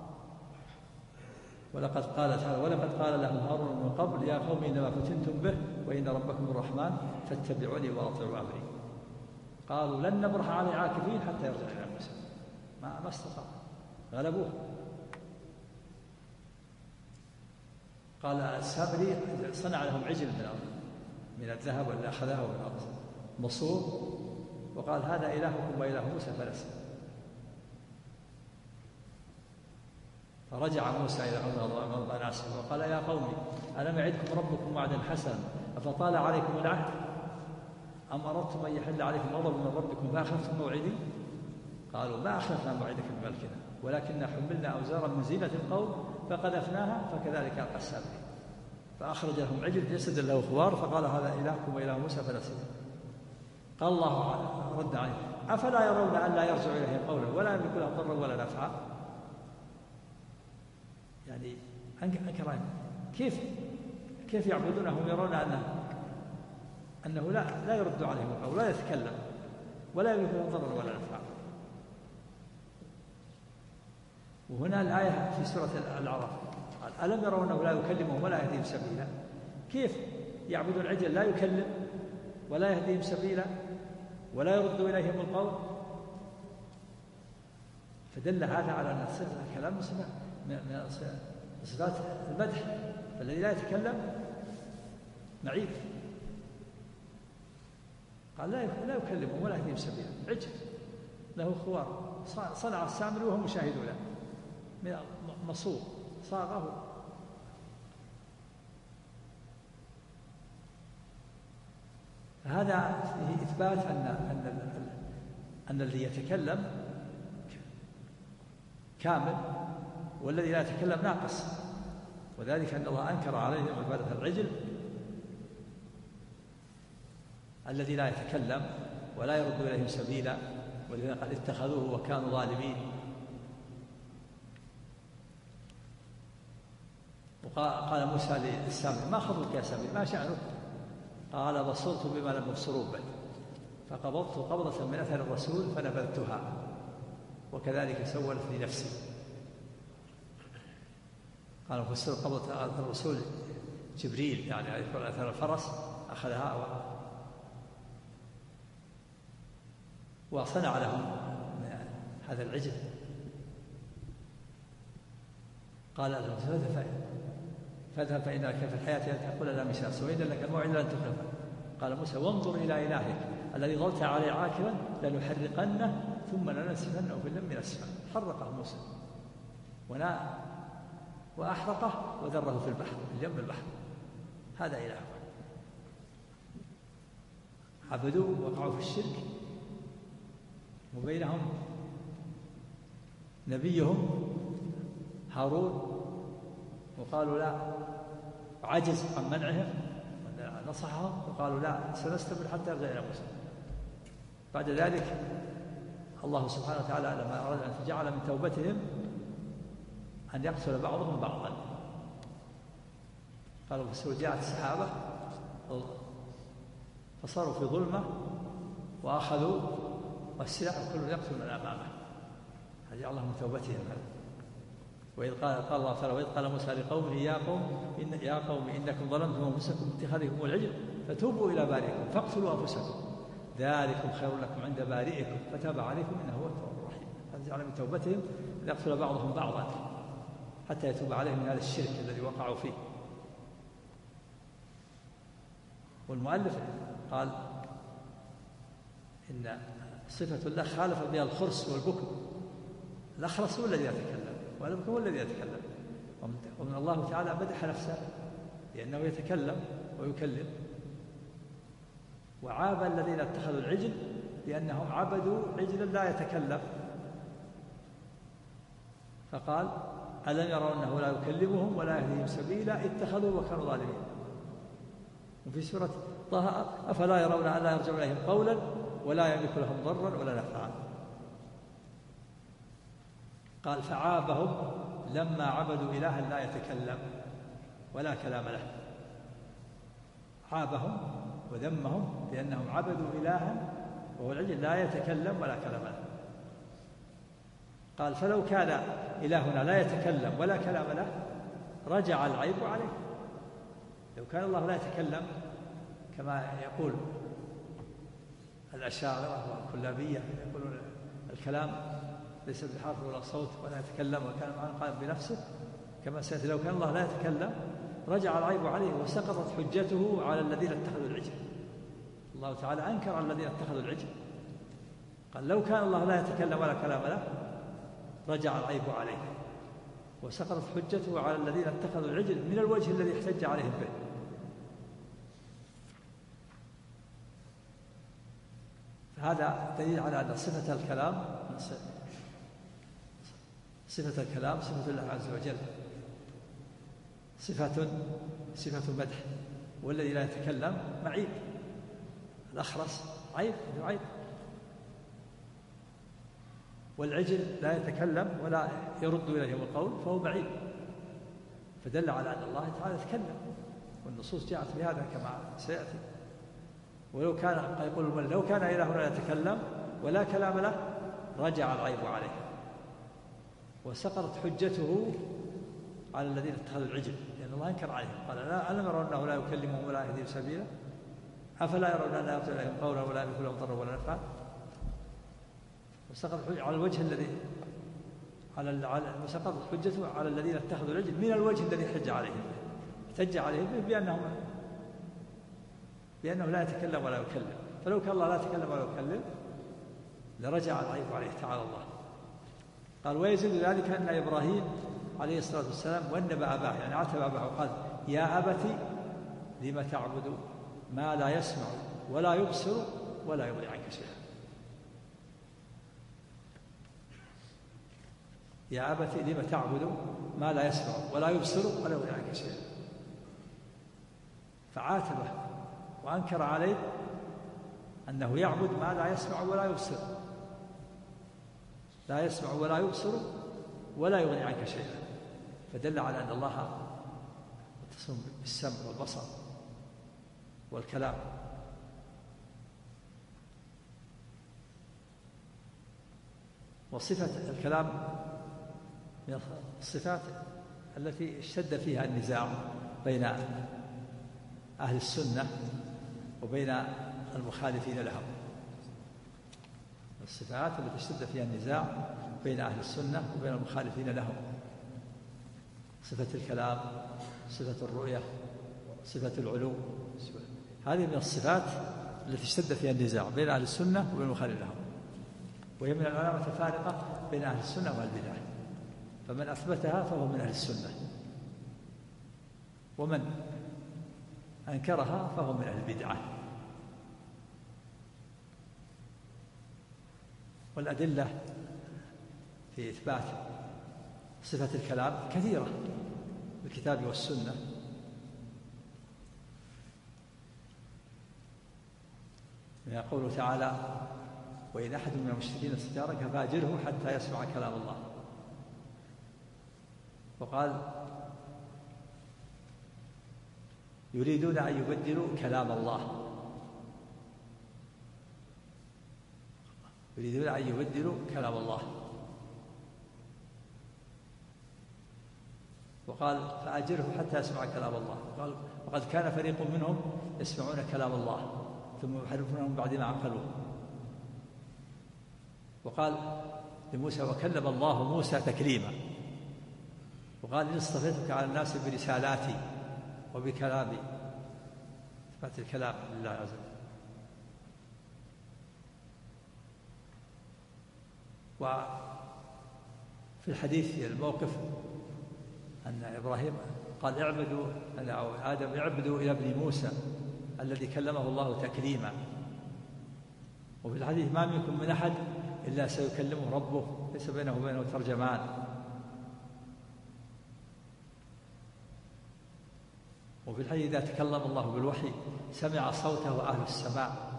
ولقد قال لهم هارون من قبل يا قوم إنما فتنتم به وإن ربكم الرحمن فاتبعوني وأطيعوا أمري. قالوا لن نبرح عليه عاكفين حتى يرجع إلى موسى. ما استطاع، غلبوه. قال السامري صنع لهم عجل من الذهب اللي أخذه من الأرض مصور، وقال هذا إلهكم وإله موسى فنسي. فرجع موسى إلى قومه آسفا وقال يا قوم ألم يعدكم ربكم وعدا حسنا أفطال عليكم العهد أم أردتم أن يحل عليكم غضب من ربكم فأخلفتم موعدي؟ قالوا ما أخلفنا موعدك بملكنا ولكننا حملنا أوزارا من زينة القوم فقذفناها فكذلك ألقى السامري. فأخرج لهم عجل جسد له خوار فقال هذا إلهكم وإله موسى فنسيه. قال الله رد عليه أفلا يرون أن لا يرجع إليهم قولا ولا يملك لهم ضرا ولا نفعا؟ يعني أنكر كيف يعبدونه يرون أنه لا يرد عليهم القول ولا يتكلم ولا يملك لهم ضرا ولا نفعا. وهنا الآية في سورة الأعراف قال ألم يروا أنه لا يكلمهم ولا يهديهم سبيلا؟ كيف يعبدون العجل لا يكلم ولا يهديهم سبيلا ولا يرد إليهم القول؟ فدل هذا على أن صفة الكلام من صفات المدح، فالذي لا يتكلم معيب. قال لا يكلمهم ولا يهديهم سبيلا، عجل له خوار صنع السامري وهم مشاهدون من مصوغ صاغه. هذا فيه إثبات أن الذي يتكلم كامل والذي لا يتكلم ناقص، وذلك أن الله أنكر عليهم عبادة العجل الذي لا يتكلم ولا يرد إليهم سبيلا، ولذلك قال اتخذوه وكانوا ظالمين. وقال موسى للسامري ما خطبك يا سامري ما شأنك؟ قال بصرت بما لم يبصروا به فقبضت قبضة من أثر الرسول فنبذتها وكذلك سولت لنفسي. قال فسر قبضة الرسول جبريل يعني يذكر أثر الفرس أخذها وصنع لهم هذا العجل. قال لهم فاذهب فإن لك في الحياة أن تقول لا مساس وإن لك الموعد لن تخلفه. قال موسى وانظر إلى إلهك الذي ظلت عليه عاكفا لنحرقنه ثم لنسفنه في اليم نسفا. حرقه موسى وأحرقه وذره في البحر في اليم البحر. هذا إله عبدوه وقعوا في الشرك وبينهم نبيهم هارون وقالوا لا، عجز عن منعهم نصحهم وقالوا لا سنستمر حتى يرجع إلى موسى. بعد ذلك الله سبحانه وتعالى لما أراد أن جعل من توبتهم أن يقتل بعضهم بعضا. قالوا في جاءت السحابة فصاروا في ظلمة وأخذوا والسلاح وكل يقتل من أمامه. هذا جعل الله من توبتهم. وإذ قال الله تعالى وإذ قال موسى لقومه يا قوم إنكم ظلمتم أنفسكم باتخاذكم العجل فتوبوا إلى بارئكم فاقتلوا أنفسكم ذلكم خير لكم عند بارئكم فتاب عليكم إنه هو التواب الرحيم. هذا جعل من توبتهم ليقتل بعضهم بعضا حتى يتوب عليهم من هذا الشرك الذي وقعوا فيه. والمؤلف قال إن صفة الله خالف بها الخرس والبكم. الأخرس هو الذي يتكلم والبكم هو الذي يتكلم. ومن الله تعالى مدح نفسه لأنه يتكلم ويكلم، وعاب الذين اتخذوا العجل لأنهم عبدوا عجلا لا يتكلم. فقال ألم يروا أنه لا يكلمهم ولا يهديهم سبيلا اتخذوا وكانوا ظالمين. وفي سورة طه أفلا يرون أن لا يرجع إليهم قولا ولا يملك لهم ضرا ولا نفعا. قال فعابهم لما عبدوا إلها لا يتكلم ولا كلام له. عابهم وذمهم لأنهم عبدوا إلها وهو العجل لا يتكلم ولا كلام له. قال فلو كان إلهنا لا يتكلم ولا كلام له رجع العيب عليه. لو كان الله لا يتكلم كما يقول الأشاعرة والكلابية يقولون الكلام ليس بحرف ولا صوت ولا يتكلم وكان قائم بنفسه كما سيأتي، لو كان الله لا يتكلم رجع العيب عليه وسقطت حجته على الذين اتخذوا العجل. الله تعالى أنكر على الذين اتخذوا العجل، قال لو كان الله لا يتكلم ولا كلام له رجع العيب عليه وسقطت حجته على الذين اتخذوا العجل من الوجه الذي احتج عليهم به. هذا دليل على أن صفة الكلام صفة الله عز وجل صفة مدح، والذي لا يتكلم معيب. الأخرس عيب، والعجل لا يتكلم ولا يرد إليهم القول فهو معيب، فدل على أن الله تعالى يتكلم، والنصوص جاءت بهذا كما سيأتي. ولو كان يقول لو كان إلهنا لا يتكلم ولا كلام له رجع العيب عليه وسقطت حجته على الذين اتخذوا العجل، لأن الله انكر عليهم قال ألم يروا أنه لا يكلمهم ولا يهديهم سبيلا أفلا يرون أن لا يرسل إليهم قولا ولا يملك لهم ضرا ولا نفعا. وسقطت على الوجه الذي وسقطت حجته على الذين اتخذوا العجل من الوجه الذي احتج عليهم بأنه لا يتكلم ولا يكلم. فلو كان الله لا يتكلم ولا يكلم لرجع العيب عليه تعالى الله. قال ويزيد ذلك أن إبراهيم عليه الصلاة والسلام ونب أباه، يعني عاتب أباه وقال يا أبت لم تعبد ما لا يسمع ولا يبصر ولا يغني عنك شيئا. يا أبت لم تعبد ما لا يسمع ولا يبصر ولا يغني عنك شيئا. فعاتبه وأنكر عليه أنه يعبد ما لا يسمع ولا يبصر، لا يسمع ولا يبصر ولا يغني عنك شيئا، فدل على أن الله متصل بالسمع والبصر والكلام. وصفة الكلام من الصفات التي اشتد فيها النزاع بين أهل السنة وبين المخالفين لهم. الصفات التي اشتد فيها النزاع بين أهل السنة وبين المخالفين لهم: صفة الكلام، صفة الرؤية، صفة العلو. هذه من الصفات التي اشتد فيها النزاع بين أهل السنة وبين المخالفين لهم، وهي من العلامات الفارقة بين أهل السنة والبدعة. فمن أثبتها فهو من أهل السنة، ومن أنكرها فهو من أهل البدعة. والأدلة في إثبات صفة الكلام كثيرة في الكتاب والسنة. قوله تعالى: وإن أحد من المشركين استجارك فأجره حتى يسمع كلام الله. وقال: يريدون أن يبدلوا كلام الله، يريدون أن يبدلوا كلام الله. وقال: فأجره حتى يسمع كلام الله. قال: وقد كان فريق منهم يسمعون كلام الله ثم يحرفونه من بعد ما عقلوه. وقال لموسى: وكلم الله موسى تكليما. وقال: إن اصطفيتك على الناس برسالاتي وبكلامي. إثبات الكلام لله عز وجل. وفي الحديث الموقف أن إبراهيم قال: اعبدوا أو آدم اعبدوا إلى ابن موسى الذي كلمه الله تكليما. وفي الحديث: ما منكم من أحد إلا سيكلمه ربه ليس بينه وبينه ترجمان. وفي الحديث: إذا تكلم الله بالوحي سمع صوته أهل السماء.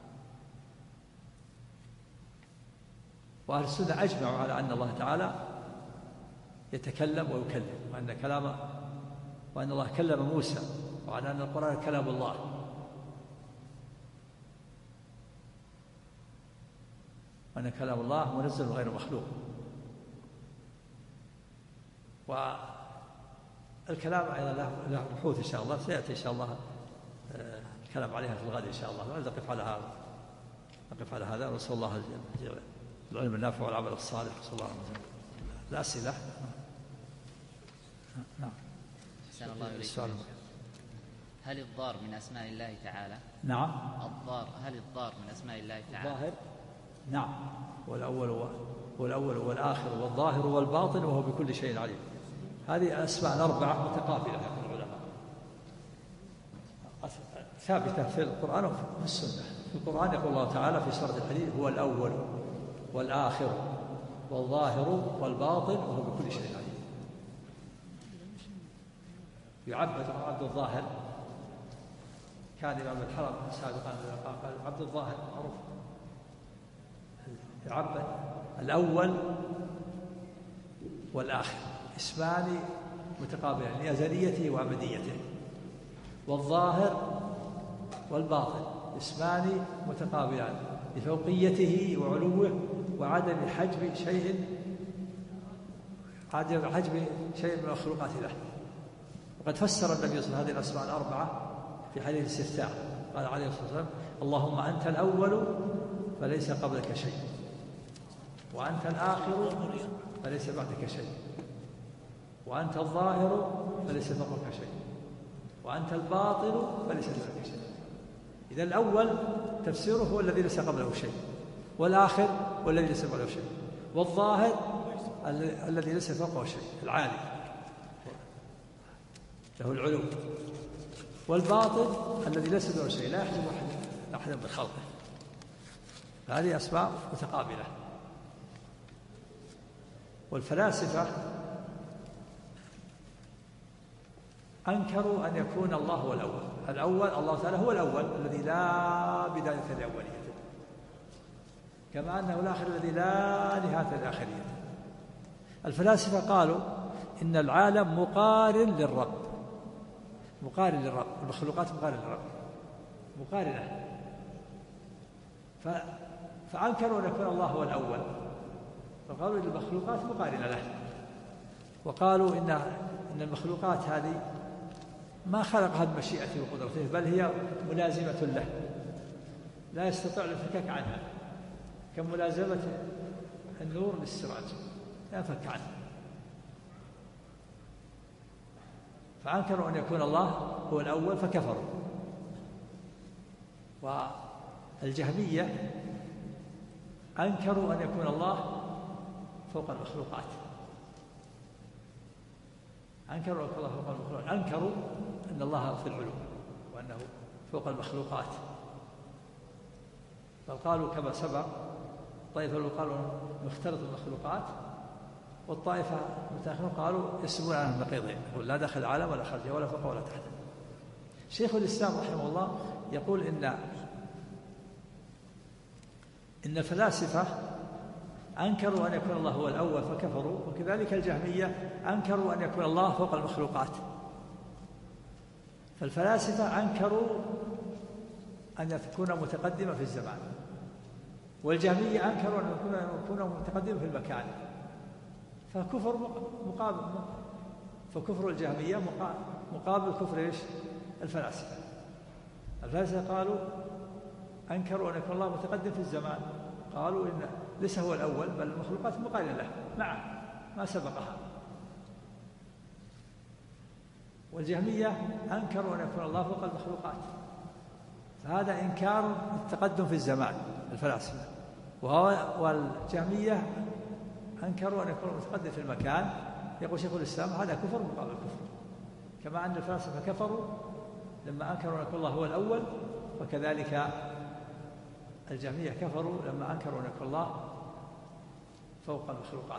وأهل السنة أجمعوا على أن الله تعالى يتكلم ويكلم، وأن الله كلم موسى، وعلى أن القرآن كلام الله. وأن كلام الله منزل غير مخلوق. والكلام أيضا له بحوث إن شاء الله سيأتي إن شاء الله الكلام عليها في الغد إن شاء الله. نقف على هذا ونسأل الله العلم النافع والعمل الصالح. صلى الله عليه وسلم. الأسئلة. نعم. أحسن الله إليكم. هل الضار من أسماء الله تعالى؟ نعم. هل الضار من أسماء الله تعالى؟ الظاهر. نعم. والأول والآخر والظاهر والباطن وهو بكل شيء عليم. هذه أسماء 4 متقابلة يقول العلماء، ثابتة في القرآن وفي السنة. في القرآن يقول الله تعالى في سورة الحديد: هو الأول والآخر والظاهر والباطن وهو بكل شيء عليم. يعبد عبد الظاهر، كان إمام الحرم سابقا قال عبد الظاهر معروف، يعبد الأول والآخر اسمان متقابلان لأزليته وأبديته، والظاهر والباطن اسمان متقابلان لفوقيته وعلوه وعدم حجب شيء من المخلوقات له. وقد فسر النبي صلى الله عليه وسلم هذه الأسماء 4 في حديث الاستفتاء، قال عليه الصلاة والسلام: اللهم أنت الأول فليس قبلك شيء، وأنت الآخر فليس بعدك شيء، وأنت الظاهر فليس فوقك شيء، وأنت الباطن فليس دونك شيء. إذا الأول تفسيره هو الذي ليس قبله شيء، والآخر هو الذي ليس بعده شيء، والظاهر الذي ليس فوقه شيء العالي له العلو، والباطن الذي ليس له شيء لا يحجب أحد من خلقه. هذه أسماء متقابلة. والفلاسفة أنكروا أن يكون الله هو الأول. الله تعالى هو الأول الذي لا بداية لأوليته، كما أنه الآخر الذي لا نهاية لآخريته. الفلاسفة قالوا إن العالم مقارن للرب، المخلوقات مقارنة فأنكروا أن يكون الله هو الأول، فقالوا إن المخلوقات مقارنة له، وقالوا إن المخلوقات هذه ما خلقها بمشيئته وقدرته، بل هي ملازمة له لا يستطيع الانفكاك عنها، كملازمة النور للسراج لا ينفك عنه. فأنكروا أن يكون الله هو الأول فكفروا. والجهمية أنكروا أن يكون الله فوق المخلوقات، أنكروا أن الله في العلو وأنه فوق المخلوقات، بل قالوا كما سبق طائفة قالوا مختلط المخلوقات، والطائفة المتأخرون قالوا يسمون عنه النقيضين، يقول لا داخل العالم ولا خارجه ولا فوق ولا تحت. شيخ الإسلام رحمه الله يقول إن الفلاسفة أنكروا أن يكون الله هو الأول فكفروا، وكذلك الجهمية أنكروا أن يكون الله فوق المخلوقات. فالفلاسفة أنكروا أن يكون متقدما في الزمان، والجهمية أنكروا أن يكون متقدما في المكان. فكفر الجهمية مقابل كفر الفلاسفة. الفلاسفة قالوا أنكروا أن يكون الله متقدم في الزمان، قالوا إن ليس هو الأول بل المخلوقات مقارنة له معه ما سبقها. والجهمية أنكروا أن يكون الله فوق المخلوقات، فهذا إنكار التقدم في الزمان الفلاسفة. والجهمية أنكروا أن يكون متقدم في المكان. يقول شيخ الإسلام هذا كفر مقابل كفر، كما أن الفلاسفة كفروا لما أنكروا أن يكون الله هو الأول، وكذلك الجهمية كفروا لما أنكروا أن يكون الله فوق المخلوقات.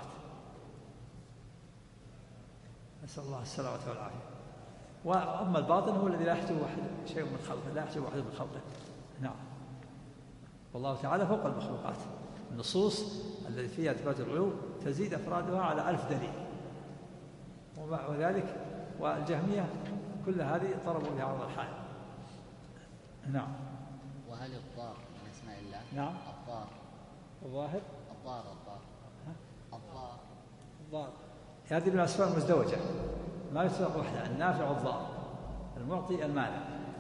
نسأل الله السلامة والعافية. وأما الباطن هو الذي لا يحجب شيء من خلقه، لا يحجب أحد من خلقه. نعم. والله تعالى فوق المخلوقات. النصوص التي فيها إثبات العلو تزيد أفرادها على 1000 دليل، وذلك والجهمية كل هذه ضربوا بها عرض الحائط. نعم. وهل الضار من أسماء الله؟ نعم. الظاهر الضار الضار. هذه من الأسماء المزدوجة ما يطلق وحده. النافع الضار، المعطي المانع،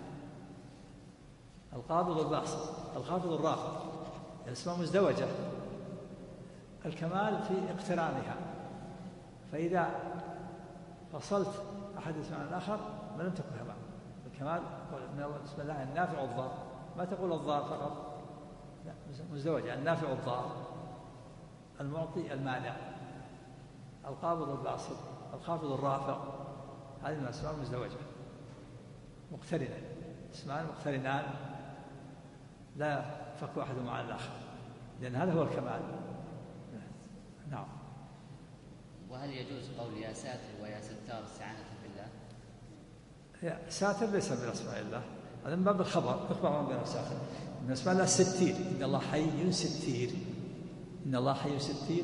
القابض الباسط، الخافض الرافع. الأسماء مزدوجة. الكمال في اقترانها، فإذا فصلت أحد اسمه عن الآخر ما لم تكن كمال. الكمال من بسم الله النافع الضار، ما تقول الضار فقط، لا، مزدوجة. النافع الضار، المعطي المانع، القابض الباسط، الخافض الرافع. هذه من الأسماء المزدوجة مقترنة، اسمان مقترنان لا يفك أحدهما عن الآخر، لأن هذا هو الكمال. نعم. وهل يجوز قول يا ساتر ويا ستار استعانة بالله؟ يا ساتر ليس من أسماء الله، هذا من باب الخبر، إخبار عن بين ساتر. من أسماء الله الستير، إن الله حي ستير، إن الله حي ستير،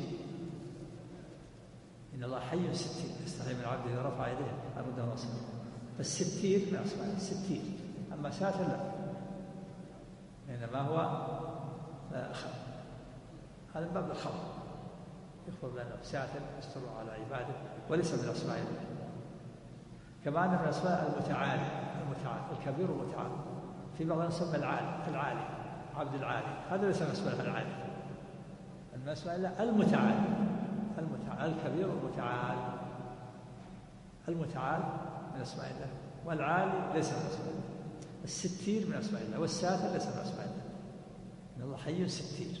إن الله حي ستير، يستحي من عبده إذا رفع يديه أرده نصره. فالستير من أسماء الله الستير، أما ساتر لا، إنما هو هذا من باب الخبر، يخبر بأنه ساتر يستر على عباده وليس من أسماء الله. كما أن من أسماء المتعالي الكبير والمتعال. في بعض يسمى العالي عبد العالي، هذا ليس من أسماء العالي. من أسماء الله المتعال الكبير والمتعال. المتعال من أسماء الله، والعالي ليس من أسماء الله. الستير من أسماء الله، والساتر ليس من أسماء الله. إن الله حي ستير.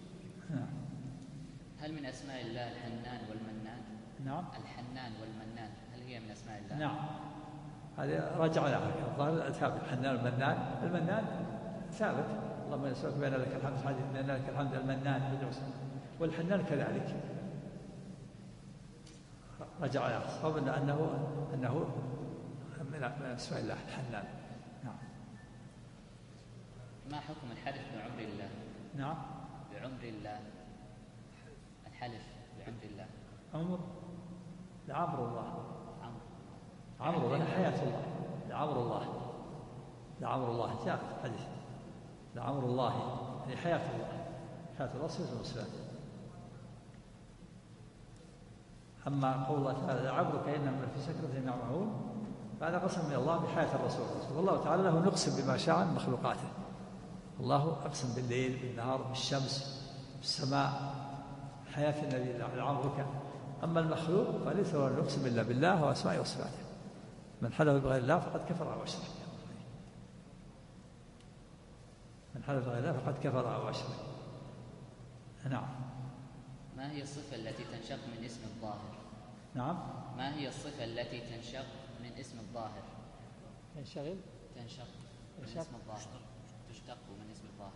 هل من أسماء الله الحنان والمنان؟ نعم. الحنان والمنان هل هي من أسماء الله؟ نعم، هذه رجع لها الظاهر ثابت. الحنان والمنان، المنان ثابت، اللهم نسألك بأن لك الحمد حديث بأن لك الحمد المنان، والحنان كذلك رجع لها صواب أنه من أسماء الله الحنان. نعم. ما حكم الحلف بعمر الله؟ نعم. بعمر الله، الحلف بعمر الله. عمر لعمر الله، عمر ولا حياة الله، لعمر الله جاء حديث لعمر الله، يعني حياة الله صفة من الصفات. أما قول الله تعالى لعمرك إنهم في سكرة يعمهون، فهذا قسم من الله بحياة الرسول. والله تعالى له نقسم بما شاء من مخلوقاته. الله أقسم بالليل بالنهار بالشمس بالسماء، حياة النبي لعمرك. أما المخلوق فليس له نقسم إلا بالله وأسمائه وصفاته. من حلف بغير الله فقد كفر أو أشرك. من حلف بغير الله فقد كفر أو أشرك. نعم. ما هي الصفة التي تنشق من اسم الظاهر؟ نعم. ما هي الصفة التي تنشق من اسم الظاهر؟ تنشق من اسم الظاهر، تشتق من اسم الظاهر.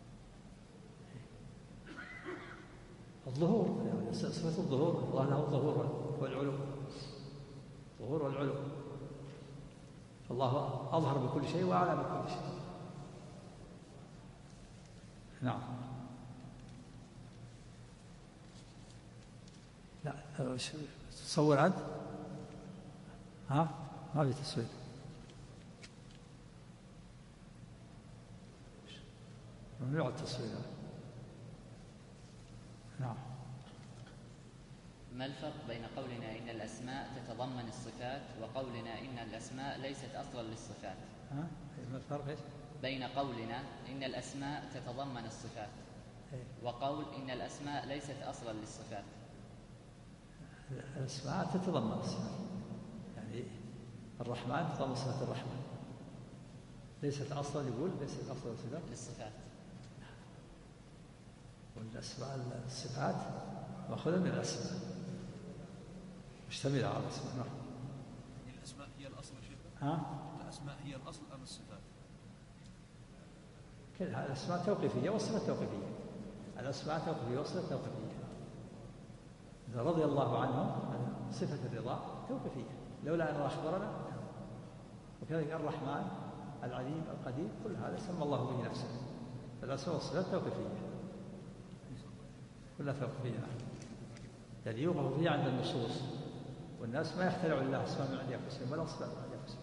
الظهور، يعني صفة الظهور، الله له الظهور والعلو، الظهور والعلو. الله أظهر بكل شيء وأعلى بكل شيء. نعم. لا تصور أنت؟ ما في تصوير. ممنوع التصوير. نعم. ما الفرق بين قولنا إن الأسماء تتضمن الصفات وقولنا إن الأسماء ليست أصلا للصفات؟ ما الفرق بين قولنا إن الأسماء تتضمن الصفات وقول إن الأسماء ليست أصلا للصفات؟ الأسماء تتضمن الصفات، يعني الرحمن تتضمن صفة الرحمن، ليست أصلا، يقول ليست أصلا للصفات. والأسماء الصفات مأخوذة من الأسماء، مشتملة على الأسماء. نعم. الأسماء هي الأصل شيخ؟ الأسماء هي الأصل أم الصفات؟ كلها الأسماء توقيفية والصفات توقيفية. الأسماء توقيفية والصفات توقيفية. إذا رضي الله عنهم، صفة الرضا توقيفية لولا أن أخبرنا. وكذلك الرحمن العليم القدير، كل هذا سمى الله به نفسه. الأسماء والصفات توقيفية، كلها توقيفية، يعني يوقف فيها عند النصوص، والناس ما يخترعوا الله اسماء من عند أنفسهم ولا صفات من عند أنفسهم.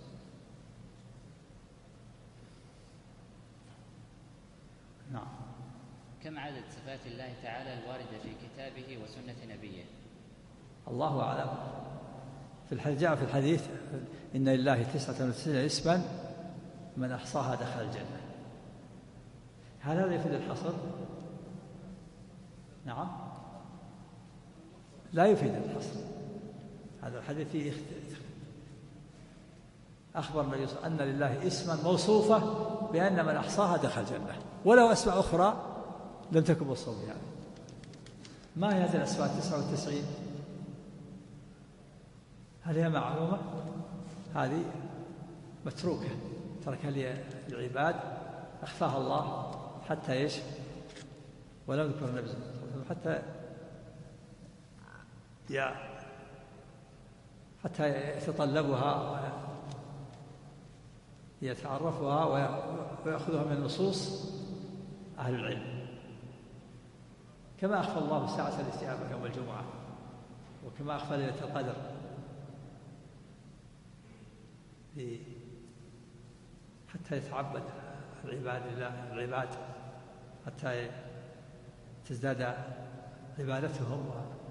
نعم. كم عدد صفات الله تعالى الواردة في كتابه وسنة نبيه؟ الله أعلم. جاء في الحديث إن لله 99 اسما من أحصاها دخل الجنة. هل هذا يفيد الحصر؟ نعم، لا يفيد الحصر. هذا الحديث فيه أخبر النبي صلى الله عليه وسلم أن لله اسما موصوفة بأن من أحصاها دخل الجنة، ولو أسماء أخرى لم تكن موصوفة يعني. ما هي هذه الأسماء 99؟ هل هي معلومة؟ هذه متروكة، تركها للعباد، أخفاها الله حتى ايش؟ ولم يذكر النبي صلى الله عليه وسلم حتى يتطلبها ويتعرفها ويأخذها من نصوص أهل العلم، كما أخفى الله ساعة الاستجابة يوم الجمعة، وكما أخفى ليلة القدر حتى يتعبد العباد حتى تزداد عبادتهم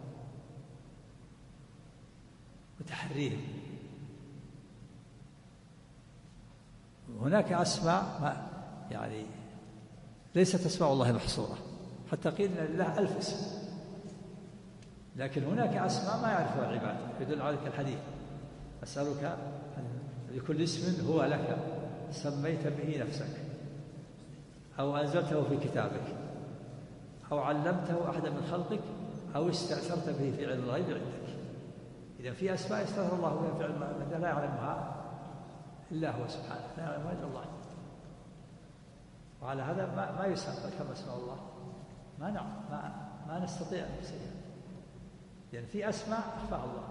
وتحريهم. هناك أسماء يعني ليست أسماء الله محصورة، حتى قيل إن لله 1000 اسم، لكن هناك أسماء ما يعرفها العباد، يدل عليك الحديث: أسألك بكل اسم هو لك سميت به نفسك أو أنزلته في كتابك أو علمته أحدا من خلقك أو استأثرت به في علم الغيب عندك. إذا في أسماء استأثر الله بها في علم الغيب لا يعلمها إلا هو سبحانه، لا يعلمها إلا الله، وعلى هذا ما يسمى كما اسماء الله، ما نستطيع أن نحصيها، لأن في أسماء أخفاها الله.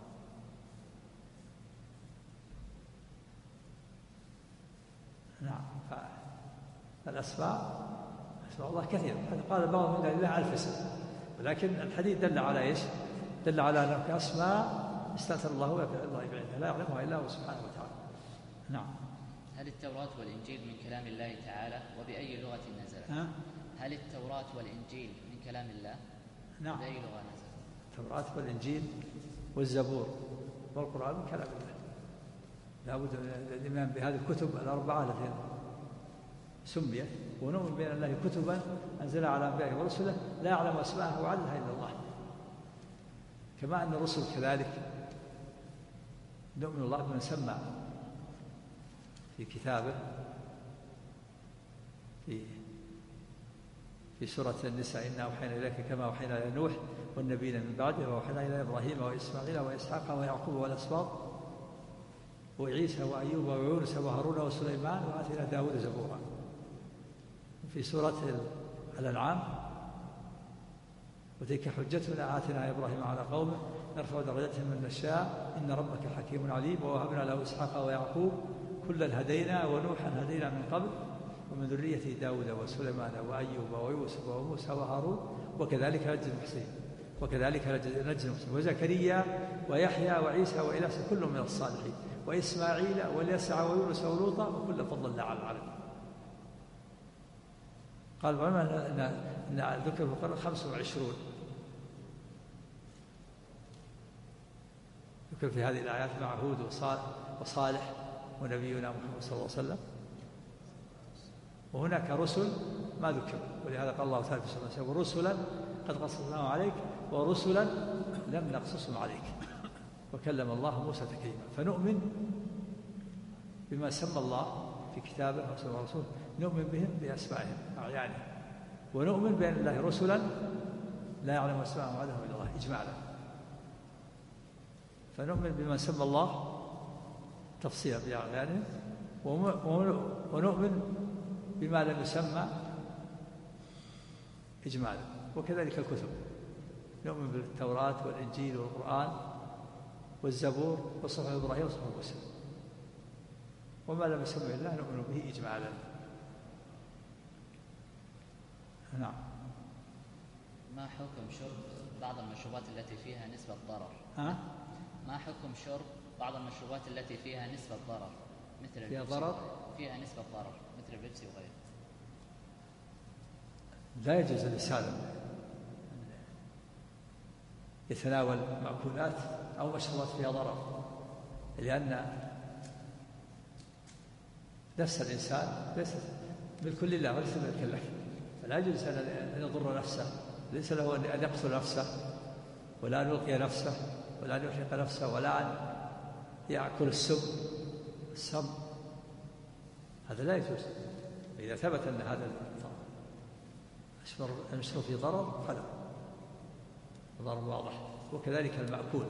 نعم، فالأسماء أسماء الله كثيرة، قال بعضهم إن لله 1000 اسم، ولكن الحديث دل على إيش؟ دل على أن أسماء استأثر الله بها في الله بعلمه لا يعلمها إلا هو سبحانه وتعالى. نعم. هل التوراة والإنجيل من كلام الله تعالى وبأي لغة نزلت؟ هل التوراة والإنجيل من كلام الله؟ نعم. بأي لغة نزلت؟ التوراة والإنجيل والزبور والقرآن من كلام الله، لا بد من الإيمان بهذه الكتب الأربعة التي سميت، ونؤمن بأن الله كتبا أنزلها على أنبيائه ورسله لا يعلم أسماءها وعددها إلا الله، كما أن الرسل كذلك نؤمن الله بمن سمى في كتابه في سورة النساء: إنا أوحينا إليك كما أوحينا إلى نوح والنبيين من بعده وأوحينا إلى إبراهيم وإسماعيل وإسحاق ويعقوب والأسباط وعيسى وأيوب ويونس وهارون وسليمان وآتينا داود زبورا. في سورة الأنعام: وتلك حجتنا آتينا إبراهيم على قومه نرفع درجات من نشاء إن ربك حكيم عليم ووهبنا له إسحاق ويعقوب كلا هدينا ونوحا هدينا من قبل ومن ذريته داود وسليمان وأيوب ويوسف وموسى وهارون وكذلك نجزي المحسنين وزكريا ويحيى وعيسى وإلياس كل من الصالحين وإسماعيل واليسع ويونس ولوطا وكلا فضلنا على العالمين. قال العلماء إن ذكر في القرآن 25 ذكر في هذه الآيات مع هود وصالح ونبينا محمد صلى الله عليه وسلم، وهناك رسل ما ذكر، ولهذا قال الله تعالى في سورة النساء: ورسلا قد قصصناهم عليك ورسلا لم نقصصهم عليك وكلم الله موسى تكليما. فنؤمن بما سمى الله في كتابه وسمى رسوله، نؤمن بهم بأسمائهم أعيانهم، ونؤمن بأن الله رسلا لا يعلم أسماءهم وعدهم إلا الله إجمالا. فنؤمن بما سمى الله تفصيلا بأعيانهم، ونؤمن بما لم يسمى إجمالا، وكذلك الكتب نؤمن بالتوراة والإنجيل والقرآن والزبور وصحف إبراهيم وصحف موسى، وما لم يسمى الله نؤمن به إجمالا. نعم. ما حكم شرب بعض المشروبات التي فيها نسبة ضرر؟ ما حكم شرب بعض المشروبات التي فيها نسبة ضرر مثل فيها ضرر؟ فيها نسبة ضرر مثل البيبسي وغيره. لا يجوز الإنسان يتناول مأكولات أو مشروبات فيها ضرر، لأن نفس الإنسان ليست ملك لله وليس ملكا لك، فلا يجوز أن يضر نفسه، ليس له أن يقتل نفسه ولا أن يلقي نفسه ولا أن يحرق نفسه ولا أن يأكل السم، هذا لا يجوز. إذا ثبت أن هذا المشروب فيه ضرر فلا، ضرر واضح. وكذلك المأكول،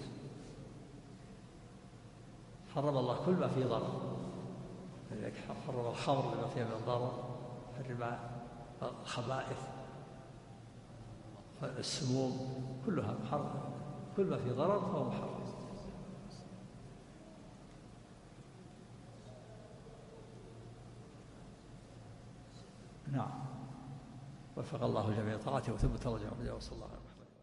حرم الله كل ما فيه ضرر، لذلك حرم الخمر لما فيه من الضرر، حرم الخبائث، السموم، كلها حرم، كل ما فيه ضرر فهو محرم. نعم، وفق الله جميع طاعته وثبت الله جميع، وصلى الله عليه وسلم.